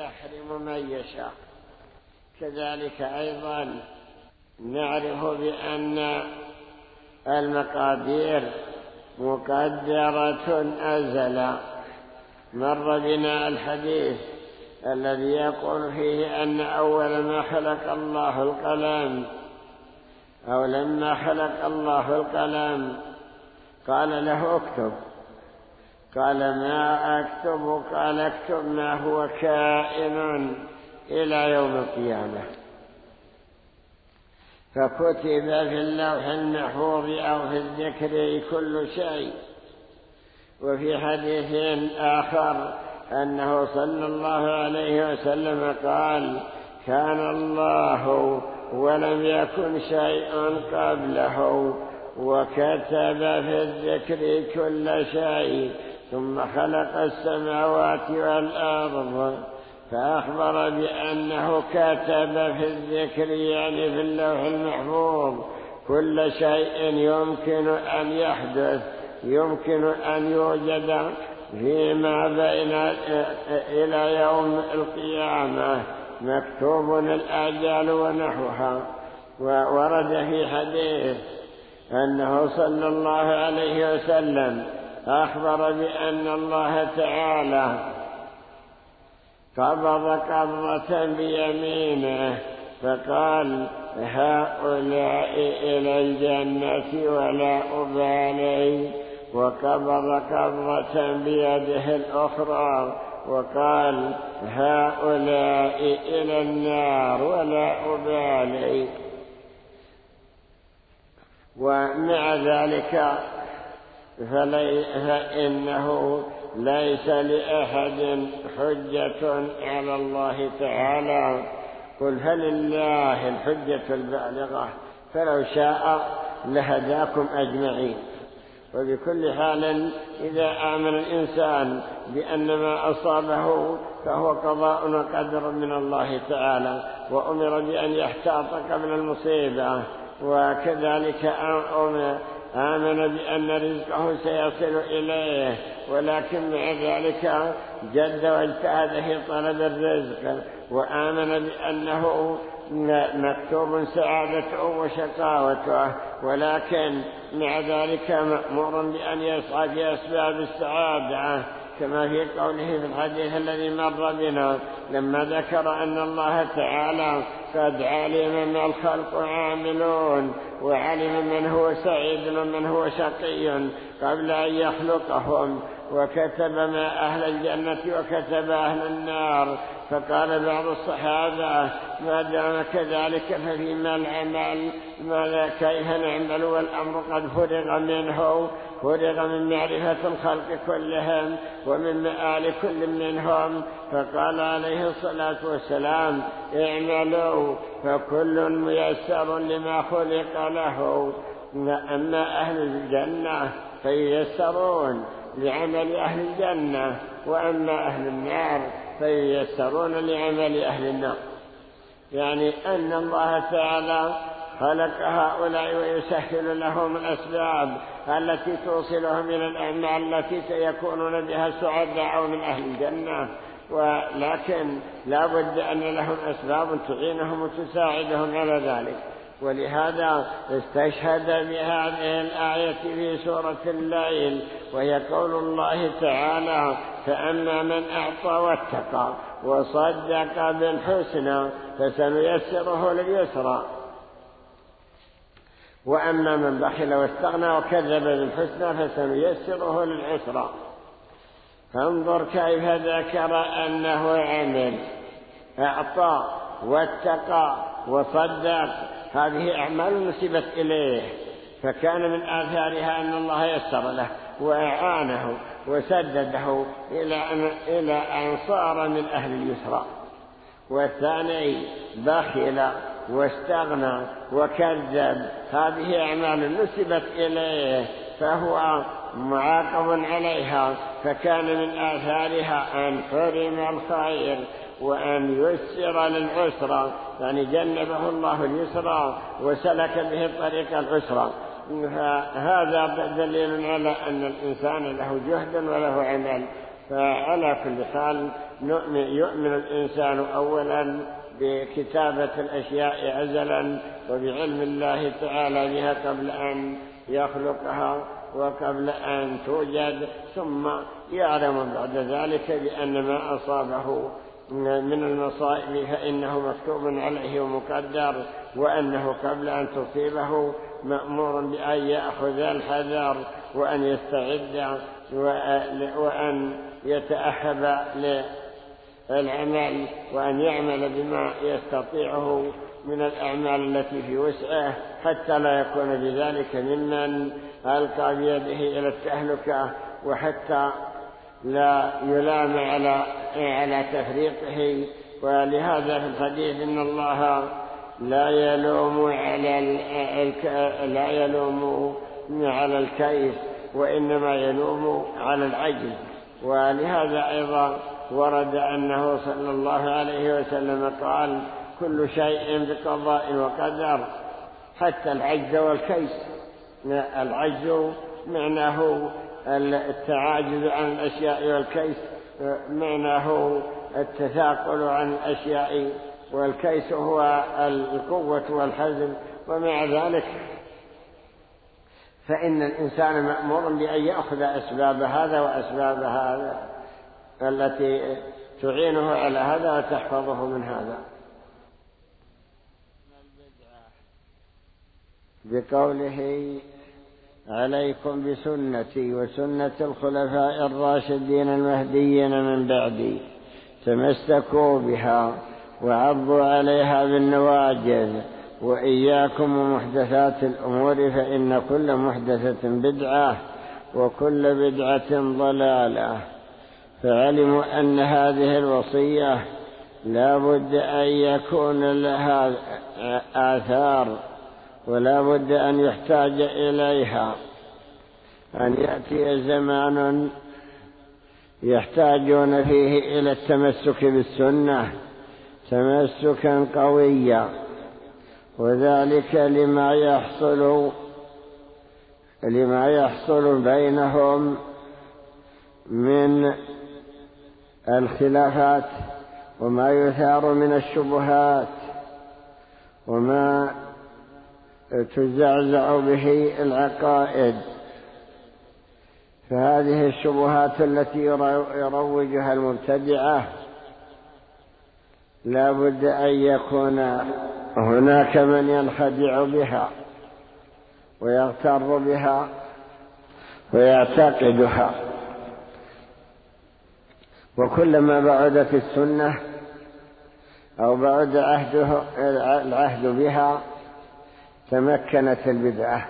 يحرم من يشاء. كذلك أيضا نعرف بأن المقادير مقدرة أزلا. مر بنا الحديث الذي يقول فيه أن أول ما خلق الله القلم، أو لما خلق الله القلم قال له اكتب، قال ما أكتب؟ قال اكتب ما هو كائن إلى يوم القيامة. فكتب في اللوح المحفوظ أو في الذكر كل شيء. وفي حديث آخر أنه صلى الله عليه وسلم قال كان الله ولم يكن شيء قبله، وكتب في الذكر كل شيء، ثم خلق السماوات والأرض، فأخبر بأنه كتب في الذكر يعني في اللوح المحفوظ كل شيء يمكن أن يحدث، يمكن أن يوجد فيما بين إلى يوم القيامة، مكتوب الآجال ونحوها. وورد في حديث أنه صلى الله عليه وسلم أخبر بأن الله تعالى قبض قبضة بيمينه فقال هؤلاء إلى الجنة ولا أبالي، وقبض قبضة بيده الأخرى وقال هؤلاء إلى النار ولا أبالي. ومع ذلك فإنه ليس لأحد حجة على الله تعالى. قل فلله الحجة البالغة، فلو شاء لهداكم أجمعين. وبكل حال إذا آمن الإنسان بأن ما أصابه فهو قضاء وقدر من الله تعالى، وأمر بأن يحتاط قبل المصيبة، وكذلك آمن بأن رزقه سيصل إليه، ولكن مع ذلك جد واجتهد في طلب الرزق، وآمن بأنه مكتوب سعادته وشقاوته، ولكن مع ذلك مأمور بأن يسعى في أسباب السعادة، كما في قوله في الحديث الذي مر بنا لما ذكر أن الله تعالى قد علم ما الخلق عاملون، وعلم من هو سعيد ومن هو شقي قبل أن يخلقهم، وكتب ما أهل الجنة وكتب أهل النار. فقال بعض الصحابة ما دام كذلك ففيما العمل، ماذا كيف نعمل والأمر قد فرغ منه، فرغ من معرفة الخلق كلهم ومن مآل كل منهم. فقال عليه الصلاة والسلام اعملوا فكل ميسر لما خلق له. أما أهل الجنة فييسرون لعمل أهل الجنة، وأما أهل النار فييسرون لعمل أهل النار. يعني أن الله تعالى خلق هؤلاء ويسهل لهم الأسباب التي توصلهم إلى الأعمال التي سيكونون بها سعداء من أهل الجنة، ولكن لا بد أن لهم أسباب تعينهم وتساعدهم على ذلك. ولهذا استشهد بهذه الآية في سورة الليل، وهي قول الله تعالى فأما من أعطى واتقى وصدق بالحسنى فسنيسره لليسرى، وأما من بخل واستغنى وكذب بالحسنى فسنيسره للعسرى. فانظر كيف ذكر أنه عمل، أعطى واتقى وصدق، هذه أعمال نسبت إليه، فكان من آثارها أن الله يسر له وأعانه وسدده إلى أن صار من أهل اليسرى. والثاني بخل واستغنى وكذب، هذه أعمال نسبت إليه فهو معاقب عليها، فكان من آثارها أن حرم الخير وأن يسر للعسرى، يعني جنبه الله اليسرى وسلك به طريق العسرى. هذا دليل على أن الإنسان له جهد وله عمل. فعلى كل حال يؤمن الإنسان أولا بكتابة الأشياء أزلا وبعلم الله تعالى بها قبل أن يخلقها وقبل أن توجد، ثم يعلم بعد ذلك بأن ما أصابه من المصائب فإنه مكتوب عليه ومقدر، وأنه قبل أن تصيبه مأمور بأن يأخذ الحذر وأن يستعد وأن يتأهب للعمل وأن يعمل بما يستطيعه من الأعمال التي في وسعه، حتى لا يكون بذلك ممن ألقى بيده إلى التهلكة، وحتى لا يلام على تفريطه. ولهذا في الحديث إن الله لا يلوم على الكيس وإنما يلوم على العجز. ولهذا أيضا ورد أنه صلى الله عليه وسلم قال كل شيء بقضاء وقدر حتى العجز والكيس. العجز معناه التعاجز عن الأشياء، والكيس معناه التثاقل عن الأشياء، والكيس هو القوة والحزم. ومع ذلك فإن الإنسان مأمور بأن يأخذ أسباب هذا وأسباب هذا التي تعينه على هذا وتحفظه من هذا. بقوله عليكم بسنتي وسنة الخلفاء الراشدين المهديين من بعدي تمسكوا بها وعضوا عليها بالنواجذ، وإياكم ومحدثات الأمور فإن كل محدثة بدعة وكل بدعة ضلالة. فعلموا أن هذه الوصية لا بد أن يكون لها آثار، ولا بد أن يحتاج إليها، أن يأتي زمان يحتاجون فيه إلى التمسك بالسنة تمسكا قويا، وذلك لما يحصل بينهم من الخلافات وما يثار من الشبهات وما تزعزع به العقائد. فهذه الشبهات التي يروجها المبتدعة لا بد أن يكون هناك من ينخدع بها ويغتر بها ويعتقدها. وكلما بعدت السنة أو بعد العهد بها تمكنت البدعة،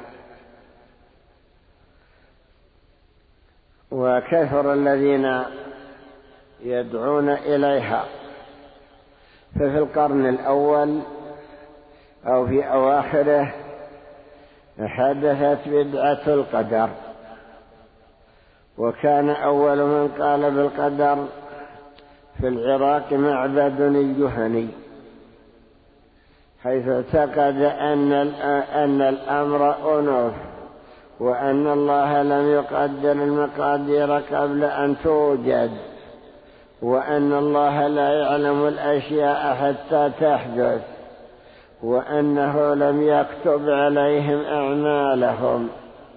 وكثر الذين يدعون إليها. ففي القرن الأول أو في أواخره حدثت بدعة القدر، وكان أول من قال بالقدر في العراق معبد الجهني، حيث اعتقد أن الأمر أنف، وأن الله لم يقدر المقادير قبل أن توجد، وأن الله لا يعلم الأشياء حتى تحدث، وأنه لم يكتب عليهم أعمالهم،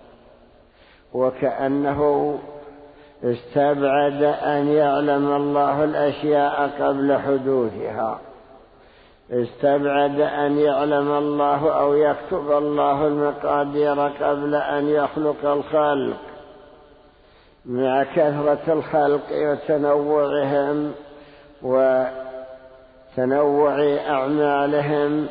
وكأنه استبعد أن يعلم الله الأشياء قبل حدوثها، استبعد أن يعلم الله أو يكتب الله المقادير قبل أن يخلق الخلق. مع كثرة الخلق وتنوعهم وتنوع أعمالهم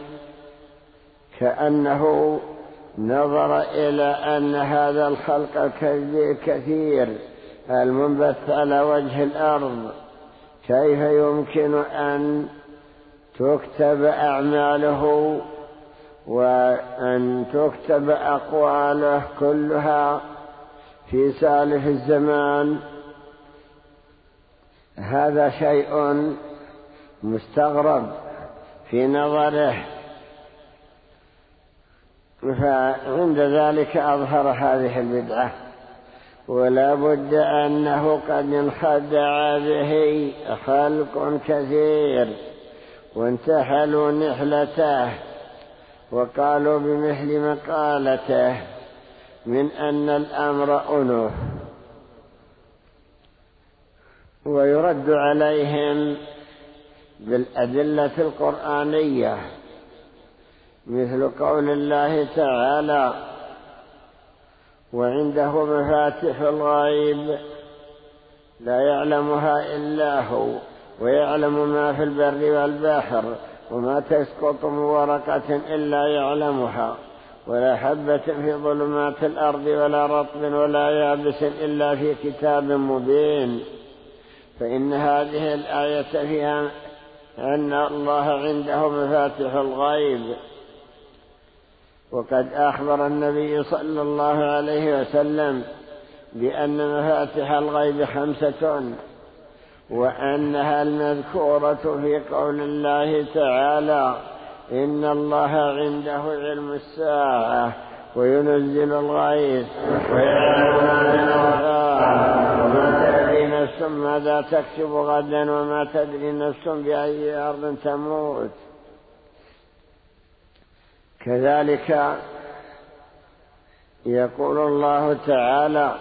كأنه نظر إلى أن هذا الخلق الكثير المنبث على وجه الأرض كيف يمكن أن تكتب أعماله وأن تكتب أقواله كلها في سالف الزمان. هذا شيء مستغرب في نظره، فعند ذلك أظهر هذه البدعة ولا بد أنه قد انخدع به خلق كثير وانتحلوا نحلته وقالوا بمثل مقالته من أن الأمر أنوف، ويرد عليهم بالأدلة القرآنية مثل قول الله تعالى: وعنده مفاتح الغيب لا يعلمها إلا هو ويعلم ما في البر والبحر وما تسقط من ورقة إلا يعلمها ولا حبة في ظلمات الأرض ولا رطب ولا يابس إلا في كتاب مبين. فإن هذه الآية فيها أن الله عنده مفاتح الغيب، وقد أخبر النبي صلى الله عليه وسلم بأن مفاتح الغيب 5 وأنها المذكورة في قول الله تعالى: إن الله عنده علم الساعة وينزل الغيث ويعلم ما في الأرحام وما تدري نفس ماذا تكسب غدا وما تدري نفس بأي أرض تموت. كذلك يقول الله تعالى: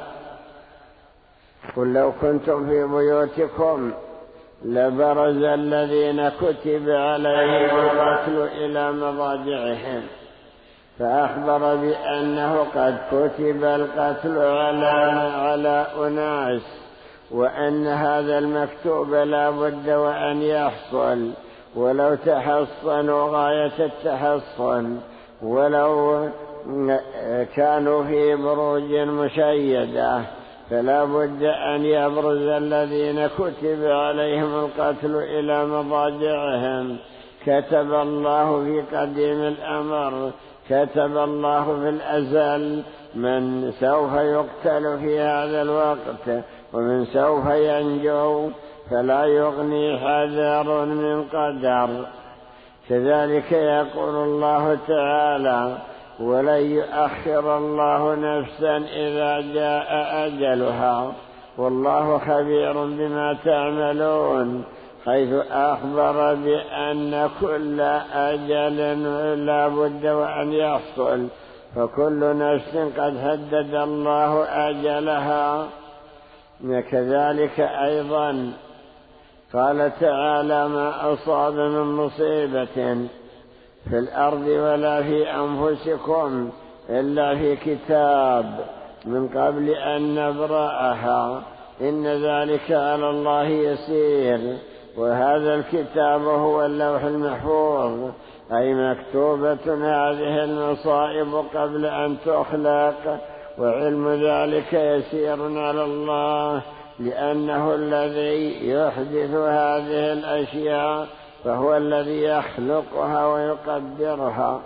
قل لو كنتم في بيوتكم لبرز الذين كتب عليهم القتل إلى مضاجعهم، فأخبر بأنه قد كتب القتل على أناس، وأن هذا المكتوب لا بد وأن يحصل ولو تحصنوا غاية التحصن، ولو كانوا في بروج مشيدة فلا بد أن يبرز الذين كتب عليهم القتل إلى مضاجعهم. كتب الله في قديم الأمر، كتب الله في الأزل من سوف يقتل في هذا الوقت ومن سوف ينجو، فلا يغني حذر من قدر. كذلك يقول الله تعالى: ولن يؤخر الله نفسا إذا جاء أجلها والله خبير بما تعملون، حيث أخبر بأن كل أجل لا بد وأن يحصل، فكل نفس قد حدد الله أجلها. كذلك أيضا قال تعالى: ما أصاب من مصيبة في الأرض ولا في أنفسكم إلا في كتاب من قبل أن نبرأها إن ذلك على الله يسير. وهذا الكتاب هو اللوح المحفوظ، أي مكتوبة هذه المصائب قبل أن تخلق، وعلم ذلك يسير على الله لأنه الذي يحدث هذه الأشياء، فهو الذي يخلقها ويقدرها.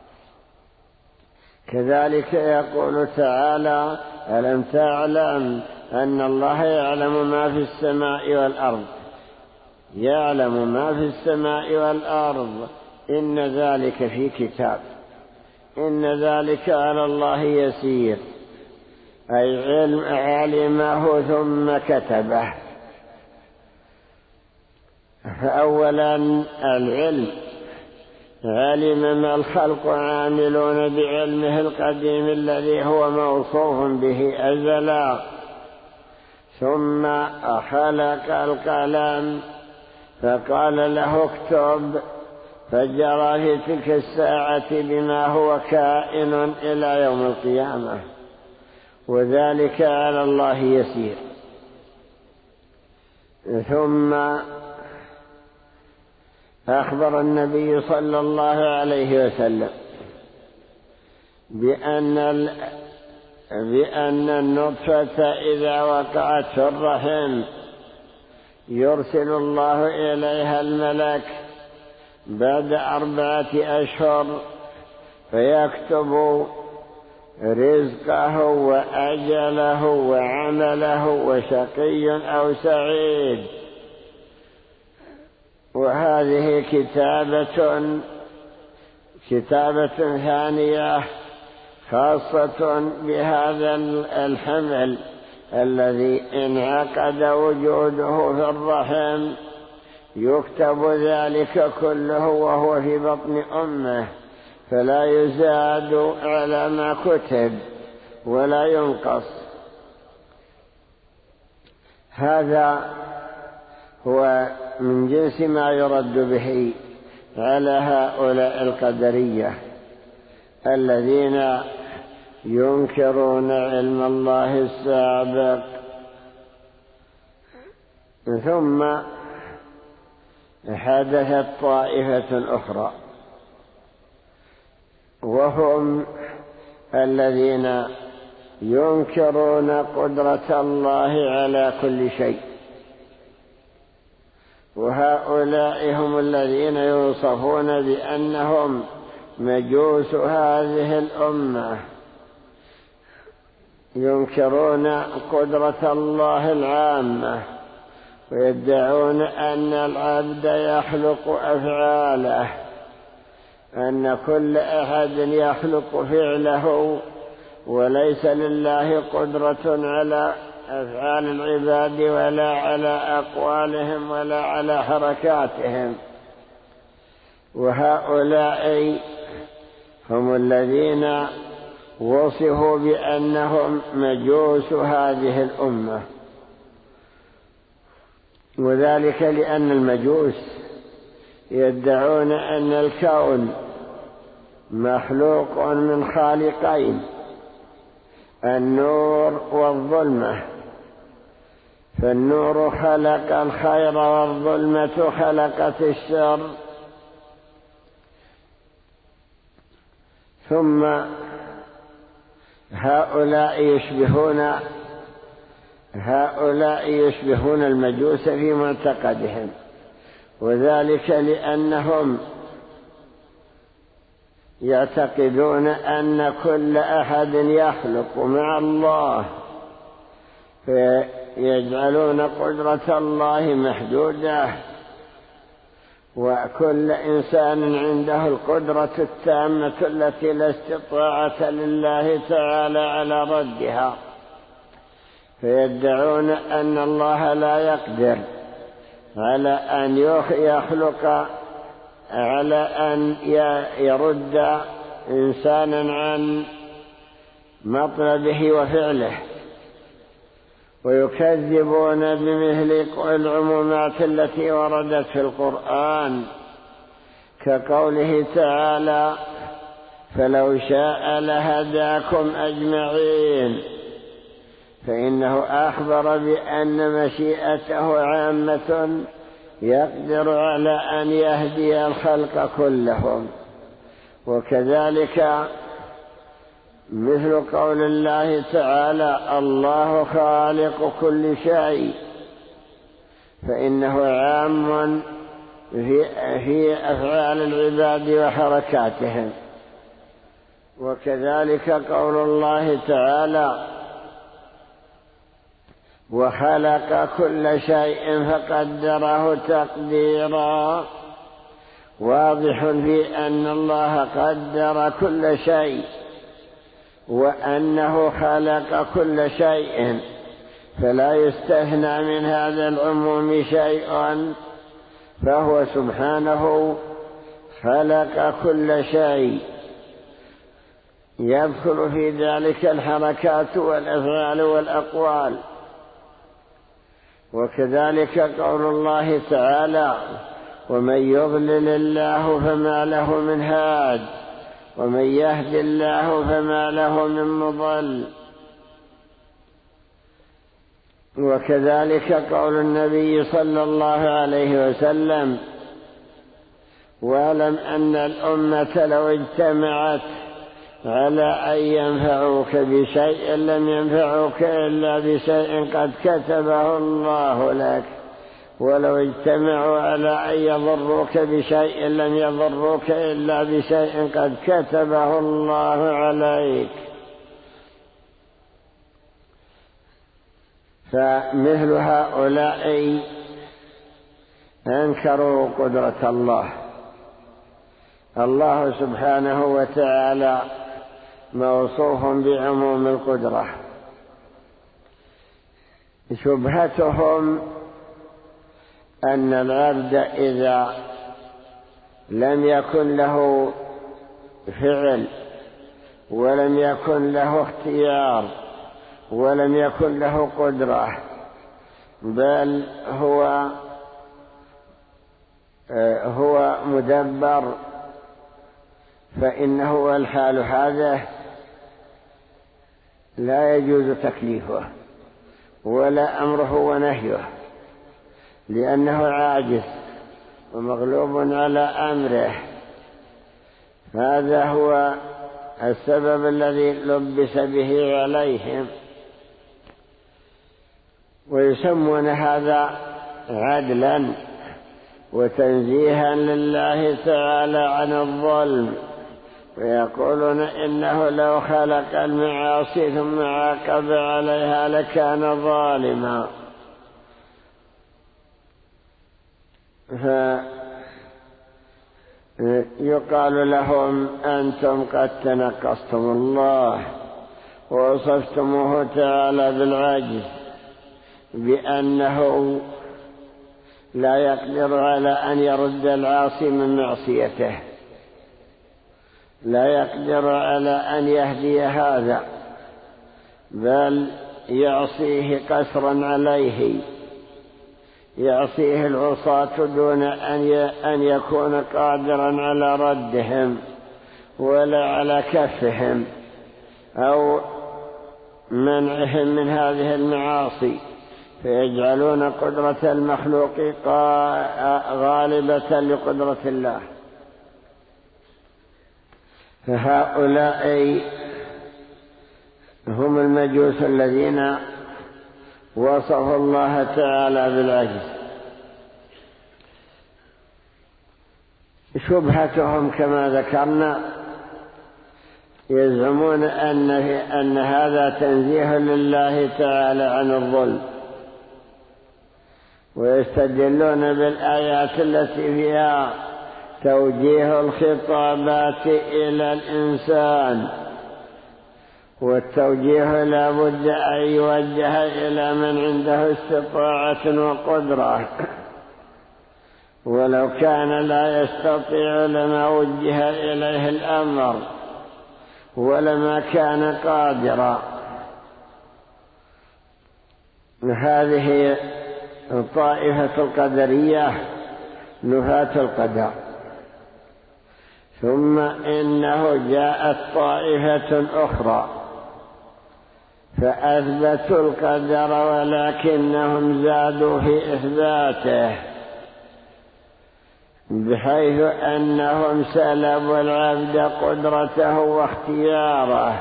كذلك يقول تعالى: ألم تعلم أن الله يعلم ما في السماء والأرض، يعلم ما في السماء والأرض، إن ذلك في كتاب، إن ذلك على الله يسير، أي علمه ثم كتبه. فأولا العلم، علم ما الخلق عاملون بعلمه القديم الذي هو موصوف به أزلا، ثم خلق القلم فقال له اكتب، فجرى في تلك الساعة بما هو كائن إلى يوم القيامة، وذلك على الله يسير. ثم أخبر النبي صلى الله عليه وسلم بأن النطفة إذا وقعت في الرحم يرسل الله إليها الملك بعد 4 أشهر فيكتب رزقه وأجله وعمله وشقي أو سعيد. وهذه كتابة ثانية خاصة بهذا الحمل الذي انعقد وجوده في الرحم يكتب ذلك كله وهو في بطن أمه، فلا يزاد على ما كتب ولا ينقص. هذا هو من جنس ما يرد به على هؤلاء القدرية الذين ينكرون علم الله السابق. ثم حدثت طائفة أخرى، وهم الذين ينكرون قدرة الله على كل شيء، وهؤلاء هم الذين يوصفون بأنهم مجوس هذه الأمة، ينكرون قدرة الله العامة، ويدعون أن العبد يخلق أفعاله، أن كل أحد يخلق فعله، وليس لله قدرة على أفعال العباد ولا على أقوالهم ولا على حركاتهم. وهؤلاء هم الذين وصفوا بأنهم مجوس هذه الأمة، وذلك لأن المجوس يدعون أن الكون مخلوق من خالقين، النور والظلمة، فالنور خلق الخير والظلمة خلقت الشر. ثم هؤلاء يشبهون المجوس في معتقدهم، وذلك لأنهم يعتقدون أن كل أحد يخلق مع الله، فيجعلون قدرة الله محدودة، وكل إنسان عنده القدرة التامة التي لا استطاعة لله تعالى على ردها، فيدعون أن الله لا يقدر على أن يخلق، على أن يرد إنسانا عن مطلبه وفعله، ويكذبون بمثل العمومات التي وردت في القرآن كقوله تعالى: فلو شاء لهداكم أجمعين، فإنه أخبر بأن مشيئته عامة يقدر على أن يهدي الخلق كلهم. وكذلك مثل قول الله تعالى: الله خالق كل شيء، فإنه عام في أفعال العباد وحركاتهم. وكذلك قول الله تعالى: وخلق كل شيء فقدره تقديرا، واضح في أن الله قدر كل شيء، وأنه خلق كل شيء، فلا يستثنى من هذا العموم شيء، فهو سبحانه خلق كل شيء، يدخل في ذلك الحركات والأفعال والأقوال. وكذلك قول الله تعالى: ومن يضلل الله فما له من هاد، ومن يهد الله فما له من مضل. وكذلك قول النبي صلى الله عليه وسلم: واعلم أن الأمة لو اجتمعت على أن ينفعوك بشيء لم ينفعوك إلا بشيء قد كتبه الله لك، ولو اجتمعوا على أن يضروك بشيء لم يضروك إلا بشيء قد كتبه الله عليك. فمثل هؤلاء أنكروا قدرة الله. الله سبحانه وتعالى موصوف بعموم القدرة، شبهتهم أن العبد إذا لم يكن له فعل ولم يكن له اختيار ولم يكن له قدرة، بل هو مدبر، فإنه والحال هذا لا يجوز تكليفه ولا أمره ونهيه، لأنه عاجز ومغلوب على أمره. هذا هو السبب الذي لبس به عليهم، ويسمون هذا عدلا وتنزيها لله تعالى عن الظلم، ويقولون إنه لو خلق المعاصي ثم عاقب عليها لكان ظالما. فيقال لهم أنتم قد تنقصتم الله ووصفتموه تعالى بالعجز، بأنه لا يقدر على أن يرد العاصي من معصيته، لا يقدر على أن يهدي هذا، بل يعصيه قسرا عليه، يعصيه العصاة دون أن يكون قادرا على ردهم ولا على كفهم أو منعهم من هذه المعاصي، فيجعلون قدرة المخلوق غالبة لقدرة الله. فهؤلاء هم المجوس الذين وصفوا الله تعالى بالعجز. شبهتهم كما ذكرنا يزعمون أن هذا تنزيه لله تعالى عن الظلم، ويستدلون بالآيات التي فيها توجيه الخطابات إلى الإنسان، والتوجيه لا بد أن يوجه إلى من عنده استطاعة وقدرة، ولو كان لا يستطيع لما وجه إليه الأمر ولما كان قادرا. هذه الطائفة القدرية نفاة القدر. ثم إنه جاءت طائفة أخرى فأثبتوا القدر ولكنهم زادوا في إثباته، بحيث أنهم سلبوا العبد قدرته واختياره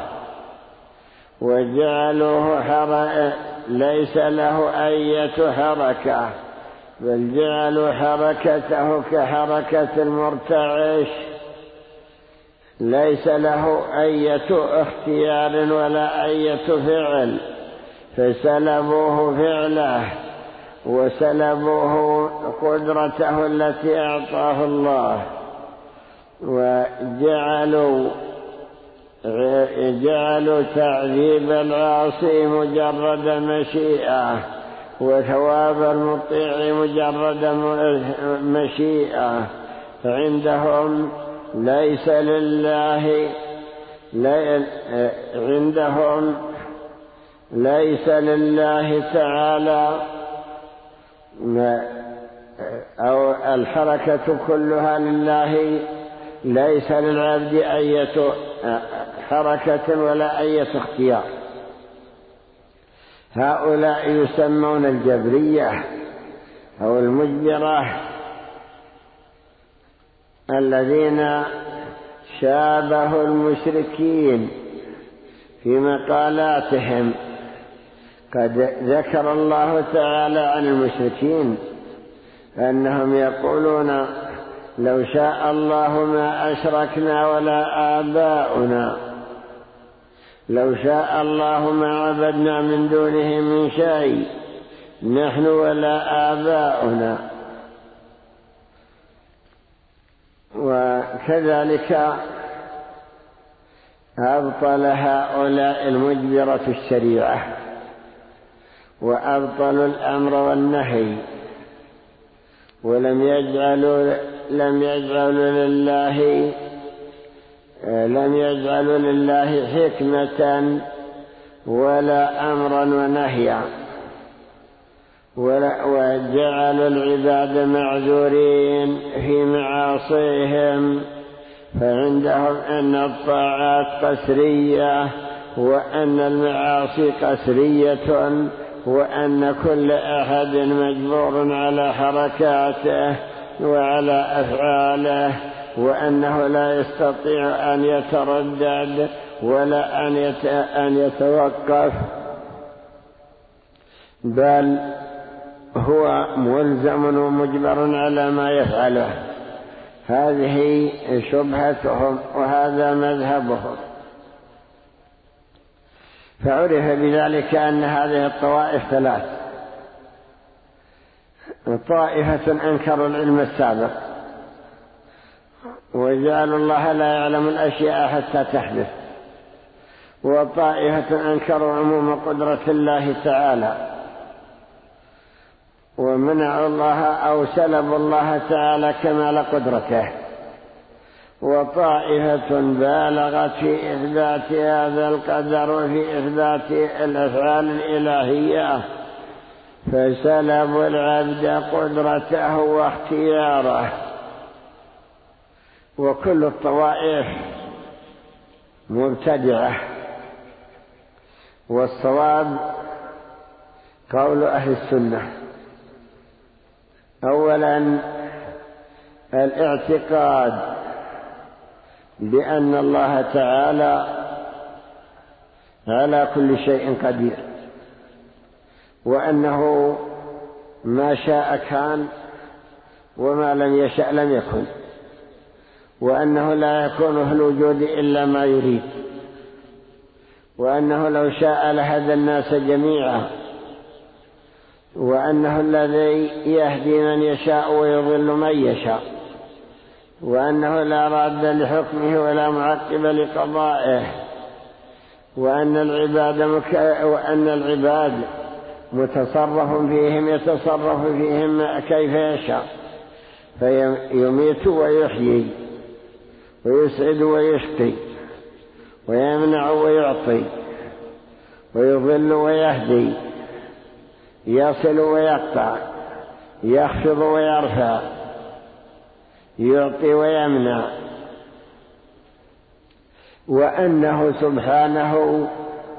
وجعلوه ليس له أية حركة، بل جعلوا حركته كحركة المرتعش، ليس له أية اختيار ولا أية فعل، فسلبوه فعله وسلبوه قدرته التي أعطاه الله، وجعلوا تعذيب العاصي مجرد مشيئة، وثواب المطيع مجرد مشيئة. عندهم ليس لله تعالى أو الحركة كلها لله، ليس للعبد أية حركة ولا أية اختيار. هؤلاء يسمون الجبرية أو المجبرة، الذين شابهوا المشركين في مقالاتهم. قد ذكر الله تعالى عن المشركين أنهم يقولون لو شاء الله ما أشركنا ولا آباؤنا، لو شاء الله ما عبدنا من دونه من شيء نحن ولا آباؤنا. وكذلك أبطل هؤلاء المجبرة الشريعة، وأبطلوا الأمر والنهي، ولم يجعلوا لله حكمة ولا أمرا ونهيا، وجعلوا العباد معذورين في معاصيهم، فعندهم أن الطاعات قسرية وأن المعاصي قسرية، وأن كل أحد مجبور على حركاته وعلى أفعاله، وأنه لا يستطيع أن يتردد ولا أن يتوقف، بل هو ملزم ومجبر على ما يفعله. هذه شبهتهم وهذا مذهبهم. فعرف بذلك أن هذه الطوائف ثلاث: طائفة أنكروا العلم السابق وجعلوا الله لا يعلم الأشياء حتى تحدث، وطائفة أنكروا عموم قدرة الله تعالى ومنعوا الله أو سلبوا الله تعالى كمال قدرته، وطائفة بالغت في إثبات هذا القدر وفي إثبات الأفعال الإلهية، فسلبوا العبد قدرته واختياره. وكل الطوائف مبتدعة، والصواب قول أهل السنة: أولا الاعتقاد بأن الله تعالى على كل شيء قدير، وأنه ما شاء كان وما لم يشأ لم يكن، وأنه لا يكون في الوجود إلا ما يريد، وأنه لو شاء لهدى الناس جميعا، وأنه الذي يهدي من يشاء ويضل من يشاء، وأنه لا راد لحكمه ولا معقب لقضائه، وأن العباد متصرف فيهم يتصرف فيهم كيف يشاء، فيميت ويحيي ويسعد ويشقي ويمنع ويعطي ويضل ويهدي، يصل ويقطع، يخفض ويرفع، يعطي ويمنع، وأنه سبحانه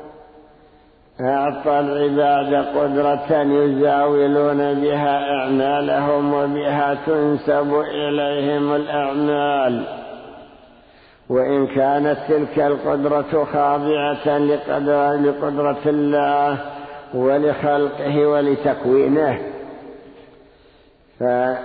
أعطى العباد قدرة يزاولون بها أعمالهم وبها تنسب إليهم الأعمال، وإن كانت تلك القدرة خاضعة لقدرة الله ولخلقه ولتكوينه، فتنسب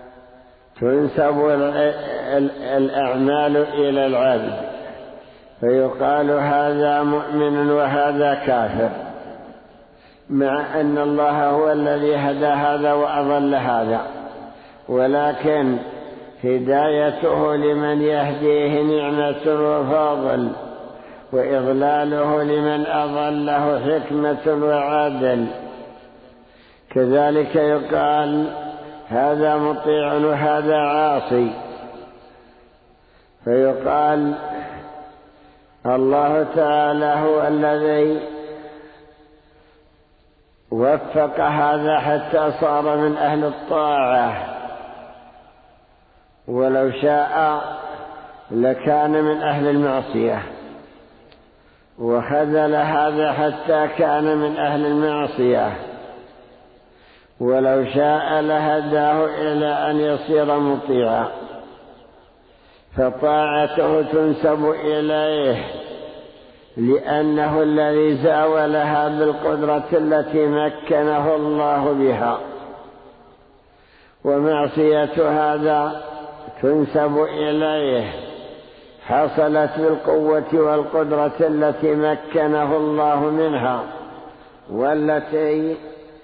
الأعمال إلى العبد، فيقال هذا مؤمن وهذا كافر، مع أن الله هو الذي هدى هذا وأضل هذا، ولكن هدايته لمن يهديه نعمة وفضل، وإضلاله لمن أضله حكمة وعدل. كذلك يقال هذا مطيع وهذا عاصي، فيقال الله تعالى هو الذي وفق هذا حتى صار من أهل الطاعة، ولو شاء لكان من أهل المعصية، وخذل هذا حتى كان من أهل المعصية، ولو شاء لهداه إلى أن يصير مطيعا، فطاعته تنسب إليه لأنه الذي زاولها بالقدرة التي مكنه الله بها، ومعصية هذا تنسب إليه حصلت بالقوة والقدرة التي مكنه الله منها، والتي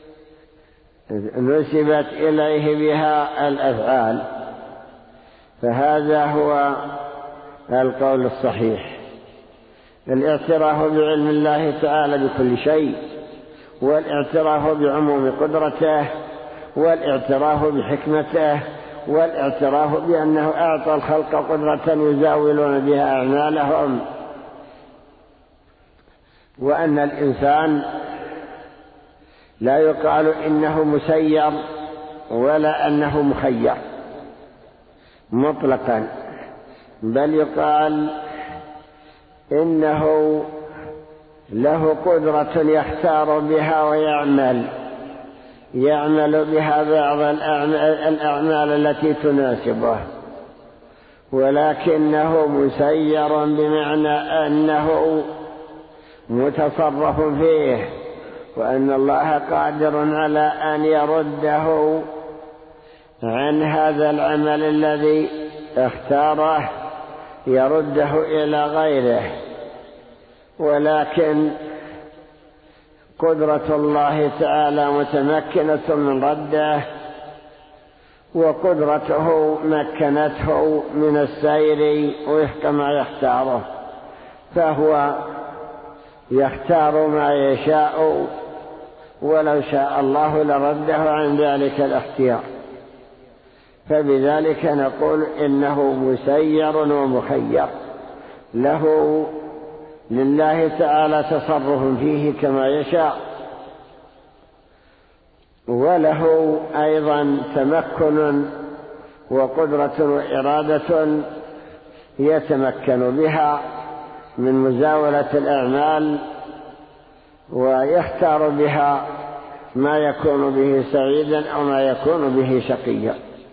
نسبت إليه بها الأفعال. فهذا هو القول الصحيح، الاعتراف بعلم الله تعالى بكل شيء، والاعتراف بعموم قدرته، والاعتراف بحكمته، والاعتراف بأنه أعطى الخلق قدرة يزاولون بها أعمالهم، وأن الإنسان لا يقال إنه مسير ولا أنه مخير مطلقا، بل يقال إنه له قدرة يختار بها يعمل بها بعض الأعمال التي تناسبه، ولكنه مسير بمعنى أنه متصرف فيه، وأن الله قادر على أن يرده عن هذا العمل الذي اختاره، يرده إلى غيره. ولكن قدرة الله تعالى متمكنة من رده، وقدرته مكنته من السير وفق ما يختاره، فهو يختار ما يشاء، ولو شاء الله لرده عن ذلك الاختيار. فبذلك نقول إنه مسير ومخير، لله تعالى تصرف فيه كما يشاء، وله أيضا تمكن وقدرة وإرادة يتمكن بها من مزاولة الأعمال، ويختار بها ما يكون به سعيدا أو ما يكون به شقيا.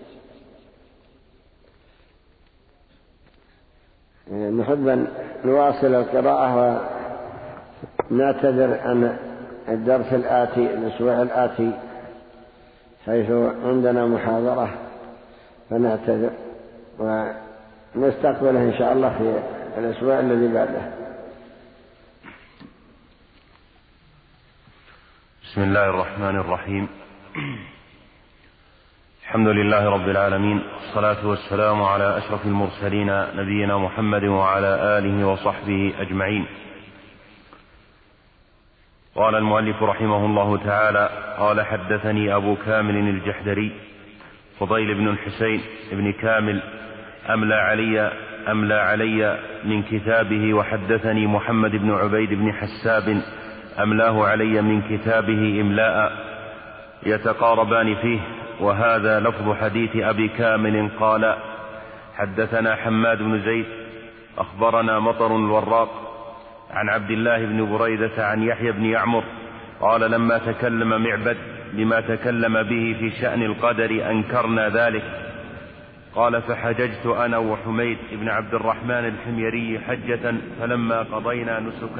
نحب أن نواصل القراءة، ونعتذر عن الدرس الآتي الأسبوع الآتي حيث عندنا محاضرة، فنعتذر ونستقبله إن شاء الله في الأسبوع الذي بعده. بسم الله الرحمن الرحيم. الحمد لله رب العالمين، والصلاة والسلام على أشرف المرسلين نبينا محمد وعلى آله وصحبه أجمعين. قال المؤلف رحمه الله تعالى: قال حدثني أبو كامل الجحدري فضيل بن الحسين بن كامل أملى علي من كتابه، وحدثني محمد بن عبيد بن حساب أملاه علي من كتابه إملاء يتقاربان فيه، وهذا لفظ حديث أبي كامل قال: حدثنا حماد بن زيد أخبرنا مطر الوراق عن عبد الله بن بريدة عن يحيى بن يعمر قال: لما تكلم معبد بما تكلم به في شأن القدر أنكرنا ذلك. قال: فحججت أنا وحميد بن عبد الرحمن الحميري حجة، فلما قضينا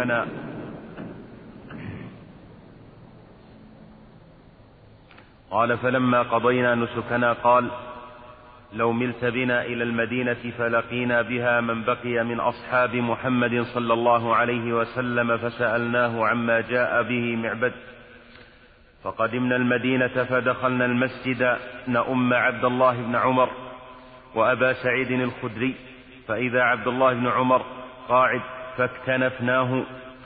نسكنا قال: لو ملت بنا إلى المدينة فلقينا بها من بقي من أصحاب محمد صلى الله عليه وسلم، فسألناه عما جاء به معبد. فقدمنا المدينة فدخلنا المسجد نؤم عبد الله بن عمر وأبا سعيد الخدري، فإذا عبد الله بن عمر قاعد، فاكتنفناه،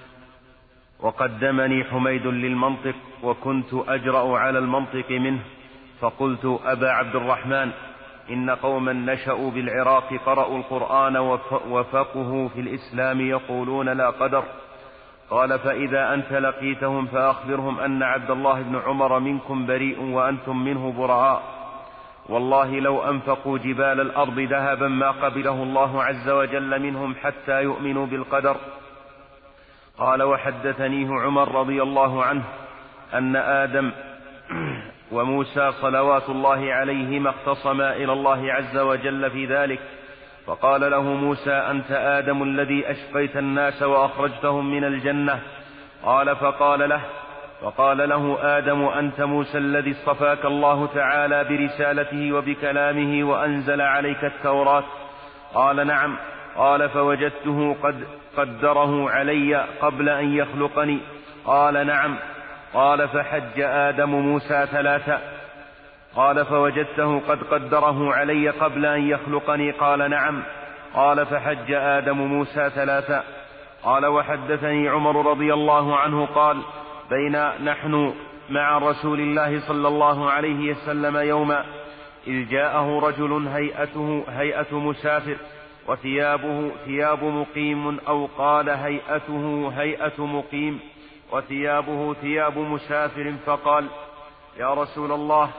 وقدمني حميد للمنطق، وكنت أجرأ على المنطق منه، فقلت: أبا عبد الرحمن، إن قوما نشأوا بالعراق قرأوا القرآن وفقهوا في الإسلام يقولون لا قدر. قال: فإذا أنت لقيتهم فأخبرهم أن عبد الله بن عمر منكم بريء وأنتم منه براء، والله لو أنفقوا جبال الأرض ذهبا ما قبله الله عز وجل منهم حتى يؤمنوا بالقدر. قال: وحدثنيه عمر رضي الله عنه أن آدم وموسى صلوات الله عليهما اختصما إلى الله عز وجل في ذلك، فقال له موسى: أنت آدم الذي أشقيت الناس وأخرجتهم من الجنة. قال: فقال له آدم: أنت موسى الذي اصطفاك الله تعالى برسالته وبكلامه وأنزل عليك التوراة. قال: نعم. قال: فوجدته قد قدره علي قبل أن يخلقني. قال: نعم. قال: فحج آدم موسى 3. قال: فوجدته قد قدره علي قبل أن يخلقني. قال: نعم. قال: فحج آدم موسى 3. قال: وحدثني عمر رضي الله عنه قال: بين نحن مع رسول الله صلى الله عليه وسلم يوما إذ جاءه رجل هيئة مسافر وثيابه ثياب مقيم، أو قال هيئته هيئة مقيم وثيابه ثياب مسافر، فقال يا رسول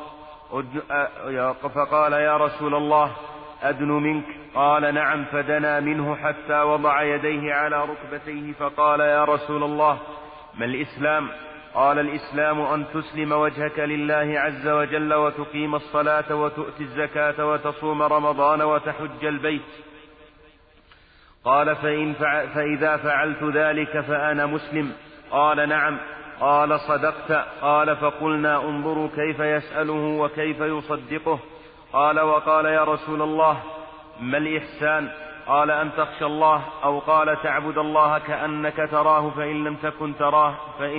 الله أدن منك؟ قال نعم. فدنا منه حتى وضع يديه على ركبتيه فقال يا رسول الله ما الإسلام؟ قال الإسلام أن تسلم وجهك لله عز وجل وتقيم الصلاة وتؤتي الزكاة وتصوم رمضان وتحج البيت. قال فإذا فعلت ذلك فأنا مسلم؟ قال نعم. قال صدقت. قال فقلنا انظروا كيف يسأله وكيف يصدقه. قال وقال يا رسول الله ما الإحسان؟ قال أن تخشى الله، أو قال تعبد الله كأنك تراه فإن لم تكن تراه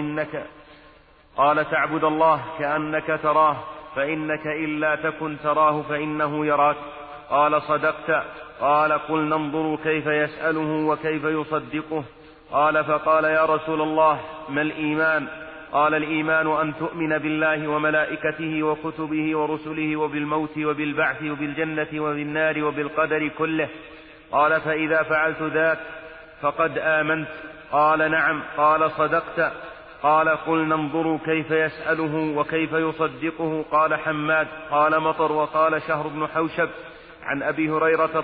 قال تعبد الله كأنك تراه فإنك إلا تكن تراه فإنه يراك. قال صدقت. قال قلنا انظروا كيف يسأله وكيف يصدقه. قال فقال يا رسول الله ما الإيمان؟ قال الإيمان أن تؤمن بالله وملائكته وكتبه ورسله وبالموت وبالبعث وبالجنة وبالنار وبالقدر كله. قال فإذا فعلت ذاك فقد آمنت؟ قال نعم. قال صدقت. قال قلنا انظروا كيف يسأله وكيف يصدقه. قال حماد. قال مطر. وقال شهر بن حوشب عن أبي هريرة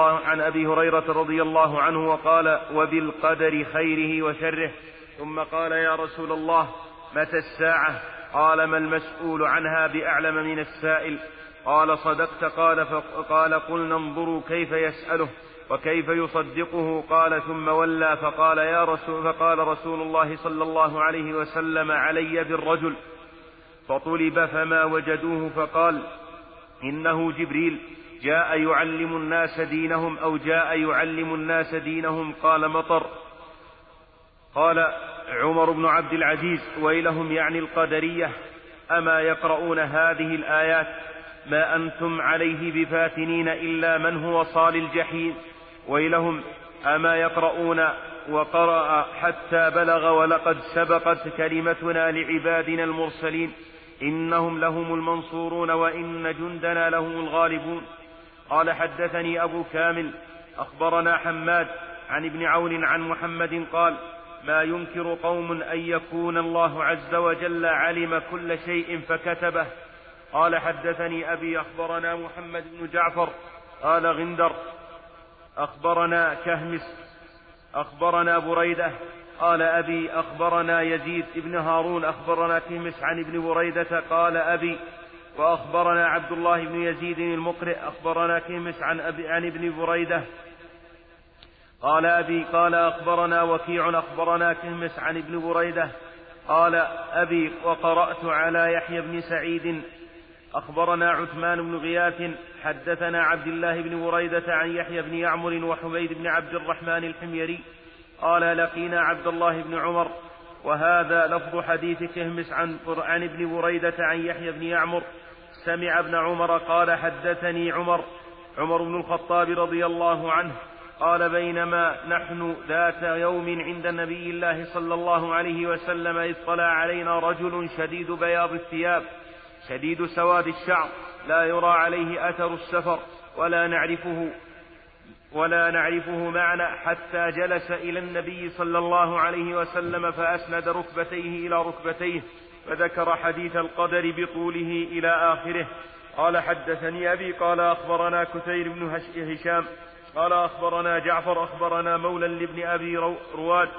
رضي الله عنه وقال وبالقدر خيره وشره. ثم قال يا رسول الله متى الساعة؟ قال ما المسؤول عنها بأعلم من السائل. قال صدقت. قال قلنا انظروا كيف يسأله وكيف يصدقه. قال ثم ولى فقال رسول الله صلى الله عليه وسلم علي بالرجل، فطلب فما وجدوه، فقال إنه جبريل جاء يعلم الناس دينهم أو جاء يعلم الناس دينهم. قال مطر. قال عمر بن عبد العزيز ويلهم يعني القدرية أما يقرؤون هذه الآيات ما أنتم عليه بفاتنين إلا من هو صال الجحيم. ويلهم أما يقرؤون وقرأ حتى بلغ ولقد سبقت كلمتنا لعبادنا المرسلين إنهم لهم المنصورون وإن جندنا لهم الغالبون. قال حدثني أبو كامل أخبرنا حماد عن ابن عون عن محمد قال ما ينكر قوم أن يكون الله عز وجل علم كل شيء فكتبه. قال حدثني أبي أخبرنا محمد بن جعفر قال غندر أخبرنا كهمس أخبرنا بريدة قال أبي أخبرنا يزيد بن هارون أخبرنا كهمس عن ابن بريدة قال أبي وأخبرنا عبد الله بن يزيد المقرئ أخبرنا كهمس عن ابن بريدة قال أبي قال أخبرنا وكيع أخبرنا كهمس عن ابن بريدة قال أبي وقرأت على يحيى بن سعيد أخبرنا عثمان بن غياث حدثنا عبد الله بن بريدة عن يحيى بن يعمر وحميد بن عبد الرحمن الحميري قال لقينا عبد الله بن عمر. وهذا لفظ حديث كهمس عن ابن بريدة عن يحيى بن يعمر سمع ابن عمر قال حدثني عمر بن الخطاب رضي الله عنه قال بينما نحن ذات يوم عند النبي الله صلى الله عليه وسلم إذ طلع علينا رجل شديد بياض الثياب شديد سواد الشعر لا يرى عليه أثر السفر ولا نعرفه معنا حتى جلس إلى النبي صلى الله عليه وسلم فأسند ركبتيه إلى ركبتيه فذكر حديث القدر بطوله إلى آخره. قال حدثني أبي قال أخبرنا كثير بن هشام قال أخبرنا جعفر أخبرنا مولى لابن أبي رواد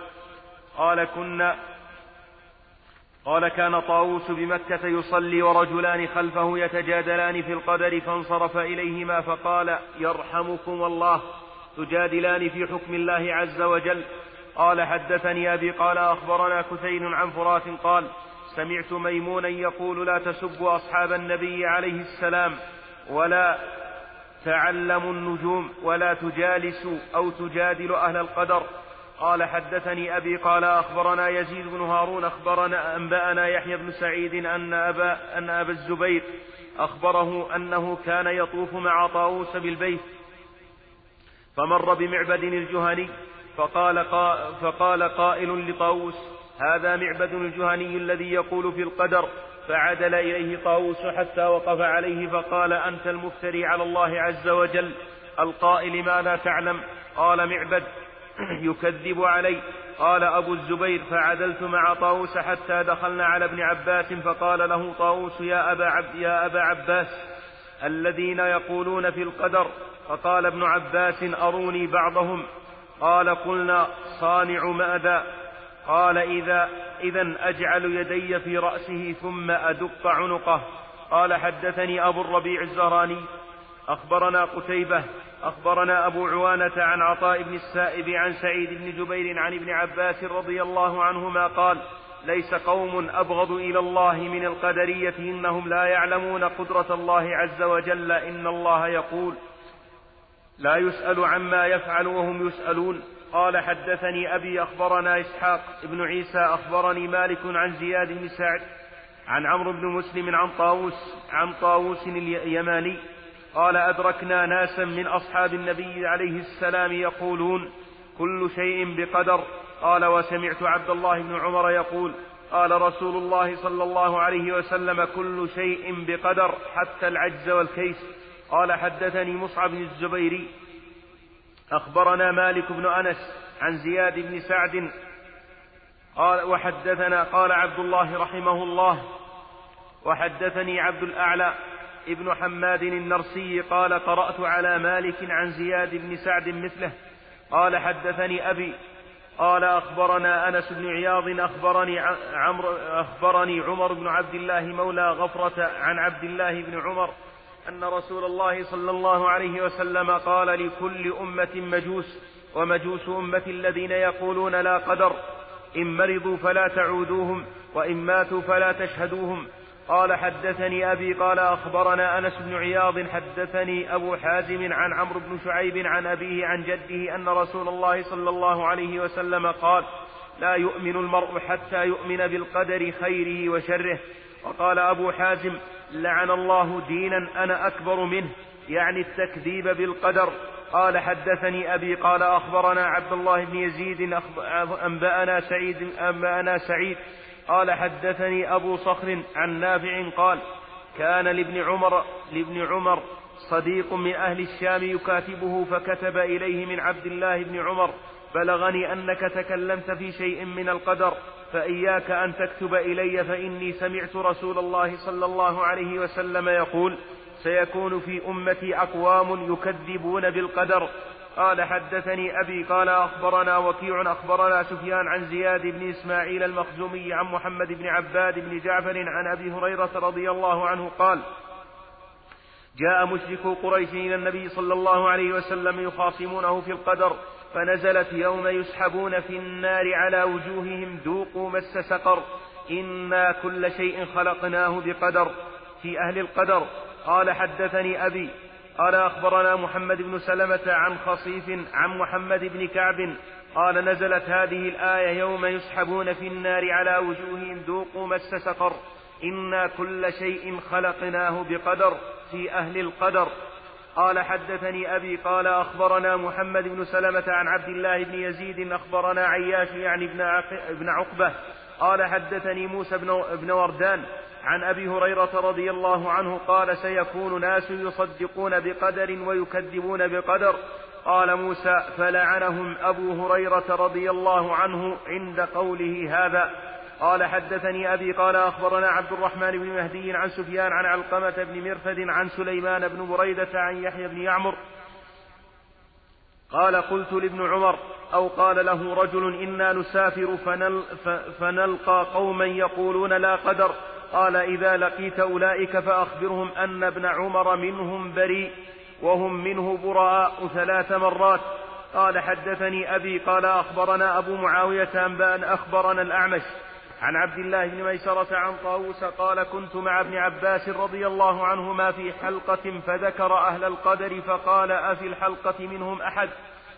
قال كان طاووس بمكة يصلي ورجلان خلفه يتجادلان في القدر فانصرف إليهما فقال يرحمكم الله تجادلان في حكم الله عز وجل. قال حدثني أبي قال أخبرنا كثير عن فرات قال سمعت ميمونا يقول لا تسبوا أصحاب النبي عليه السلام ولا تعلموا النجوم ولا تجالسوا أو تجادلوا أهل القدر. قال حدثني أبي قال أخبرنا يزيد بن هارون أخبرنا أنبأنا يحيى بن سعيد أن أبا الزبير أخبره أنه كان يطوف مع طاووس بالبيت فمر بمعبد الجهني فقال قائل لطاووس هذا معبد الجهني الذي يقول في القدر. فعدل إليه طاووس حتى وقف عليه فقال: أنت المفتري على الله عز وجل القائل ما لا تعلم. قال معبد: يكذب علي. قال أبو الزبير: فعدلت مع طاووس حتى دخلنا على ابن عباس فقال له طاووس: يا أبا عباس الذين يقولون في القدر. فقال ابن عباس: أروني بعضهم. قال: قلنا: صانع ماذا؟ قال: إذن أجعل يدي في رأسه ثم أدق عنقه. قال: حدثني أبو الربيع الزهراني أخبرنا قتيبة أخبرنا أبو عوانة عن عطاء بن السائب عن سعيد بن جبير عن ابن عباس رضي الله عنهما قال: ليس قوم أبغض إلى الله من القدرية إنهم لا يعلمون قدرة الله عز وجل. إن الله يقول: لا يسأل عما يفعل وهم يسألون. قال: حدثني أبي أخبرنا إسحاق ابن عيسى أخبرني مالك عن زياد بن سعد عن عمرو بن مسلم عن طاووس اليماني قال: أدركنا ناسا من أصحاب النبي عليه السلام يقولون: كل شيء بقدر. قال: وسمعت عبد الله بن عمر يقول: قال رسول الله صلى الله عليه وسلم: كل شيء بقدر حتى العجز والكيس. قال: حدثني مصعب بن الزبيري أخبرنا مالك بن أنس عن زياد بن سعد قال عبد الله رحمه الله: وحدثني عبد الأعلى ابن حماد النرسي قال: قرأت على مالك عن زياد بن سعد مثله. قال: حدثني أبي قال: أخبرنا أنس بن عياض أخبرني عمر بن عبد الله مولى غفرة عن عبد الله بن عمر أن رسول الله صلى الله عليه وسلم قال: لكل أمة مجوس، ومجوس أمة الذين يقولون لا قدر، إن مرضوا فلا تعودوهم، وإن ماتوا فلا تشهدوهم. قال: حدثني أبي قال: أخبرنا أنس بن عياض حدثني أبو حازم عن عمرو بن شعيب عن أبيه عن جده أن رسول الله صلى الله عليه وسلم قال: لا يؤمن المرء حتى يؤمن بالقدر خيره وشره. وقال أبو حازم: لعن الله دينا أنا أكبر منه، يعني التكذيب بالقدر. قال: حدثني أبي قال: أخبرنا عبد الله بن يزيد أنبأنا سعيد قال: حدثني أبو صخر عن نافع قال: كان لابن عمر صديق من أهل الشام يكاتبه، فكتب إليه من عبد الله بن عمر: بلغني أنك تكلمت في شيء من القدر، فإياك أن تكتب إلي، فإني سمعت رسول الله صلى الله عليه وسلم يقول: سيكون في أمتي أقوام يكذبون بالقدر. قال: حدثني أبي قال: أخبرنا وكيع أخبرنا سفيان عن زياد بن إسماعيل المخزومي عن محمد بن عباد بن جعفر عن أبي هريرة رضي الله عنه قال: جاء مشركو قريش إلى النبي صلى الله عليه وسلم يخاصمونه في القدر، فنزلت: يوم يسحبون في النار على وجوههم ذوقوا مس سقر، إنا كل شيء خلقناه بقدر، في أهل القدر. قال: حدثني أبي قال: أخبرنا محمد بن سلمة عن خصيف عن محمد بن كعب قال: نزلت هذه الآية: يوم يسحبون في النار على وجوههم ذوقوا مس سقر، إنا كل شيء خلقناه بقدر، في أهل القدر. قال: حدثني أبي قال: أخبرنا محمد بن سلمة عن عبد الله بن يزيد أخبرنا عياش يعني ابن عقبة قال: حدثني موسى بن وردان عن أبي هريرة رضي الله عنه قال: سيكون ناس يصدقون بقدر ويكذبون بقدر. قال موسى: فلعنهم أبو هريرة رضي الله عنه عند قوله هذا. قال: حدثني أبي قال: أخبرنا عبد الرحمن بن مهدي عن سفيان عن علقمة بن مرثد عن سليمان بن بريدة عن يحيى بن يعمر قال: قلت لابن عمر أو قال له رجل: إنا نسافر فنلقى قوما يقولون لا قدر. قال: إذا لقيت أولئك فأخبرهم أن ابن عمر منهم بريء وهم منه براء 3 مرات. قال: حدثني أبي قال: أخبرنا أبو معاوية أنبأ أخبرنا الأعمش عن عبد الله بن ميسرة عن طاووس قال: كنت مع ابن عباس رضي الله عنهما في حلقة فذكر أهل القدر فقال: أفي الحلقة منهم أحد؟